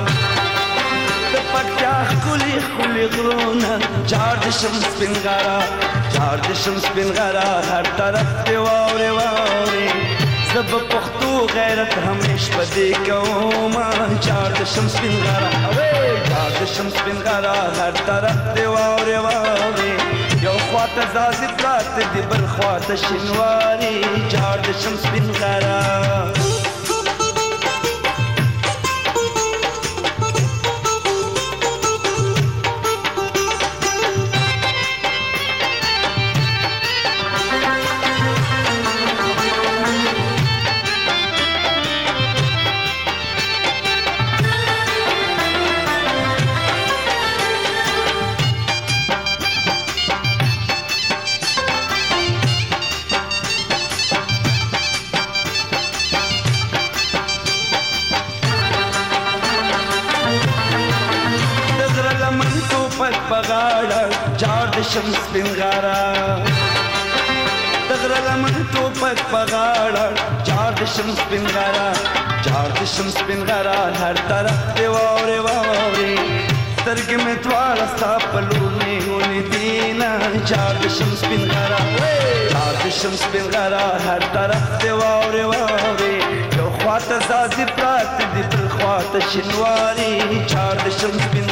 د پکتیا خلی خلی غرونه چار د شمس بنغارا چار د شمس بنغارا هر طرف دی واوري واوري زب پختو غیرت همیش پدې کوم چار د شمس بنغارا چار د شمس بنغارا هر طرف دی واوري واوري یو خواته زازي پرات دی بل خواته شنواري چار د شمس بنغارا شمس بنغارا دغره لمن ټوپک پغاړه چار د شمس بنغارا چار د شمس بنغارا هر طرف دی واوري واوري سترګې مې دواړه ستا په لور نیولې دینه چار د شمس بنغارا چار د شمس بنغارا هر طرف دی واوري واوري یو خواته زازي پرات دی بل خواته شنواري چار د شمس بنغارا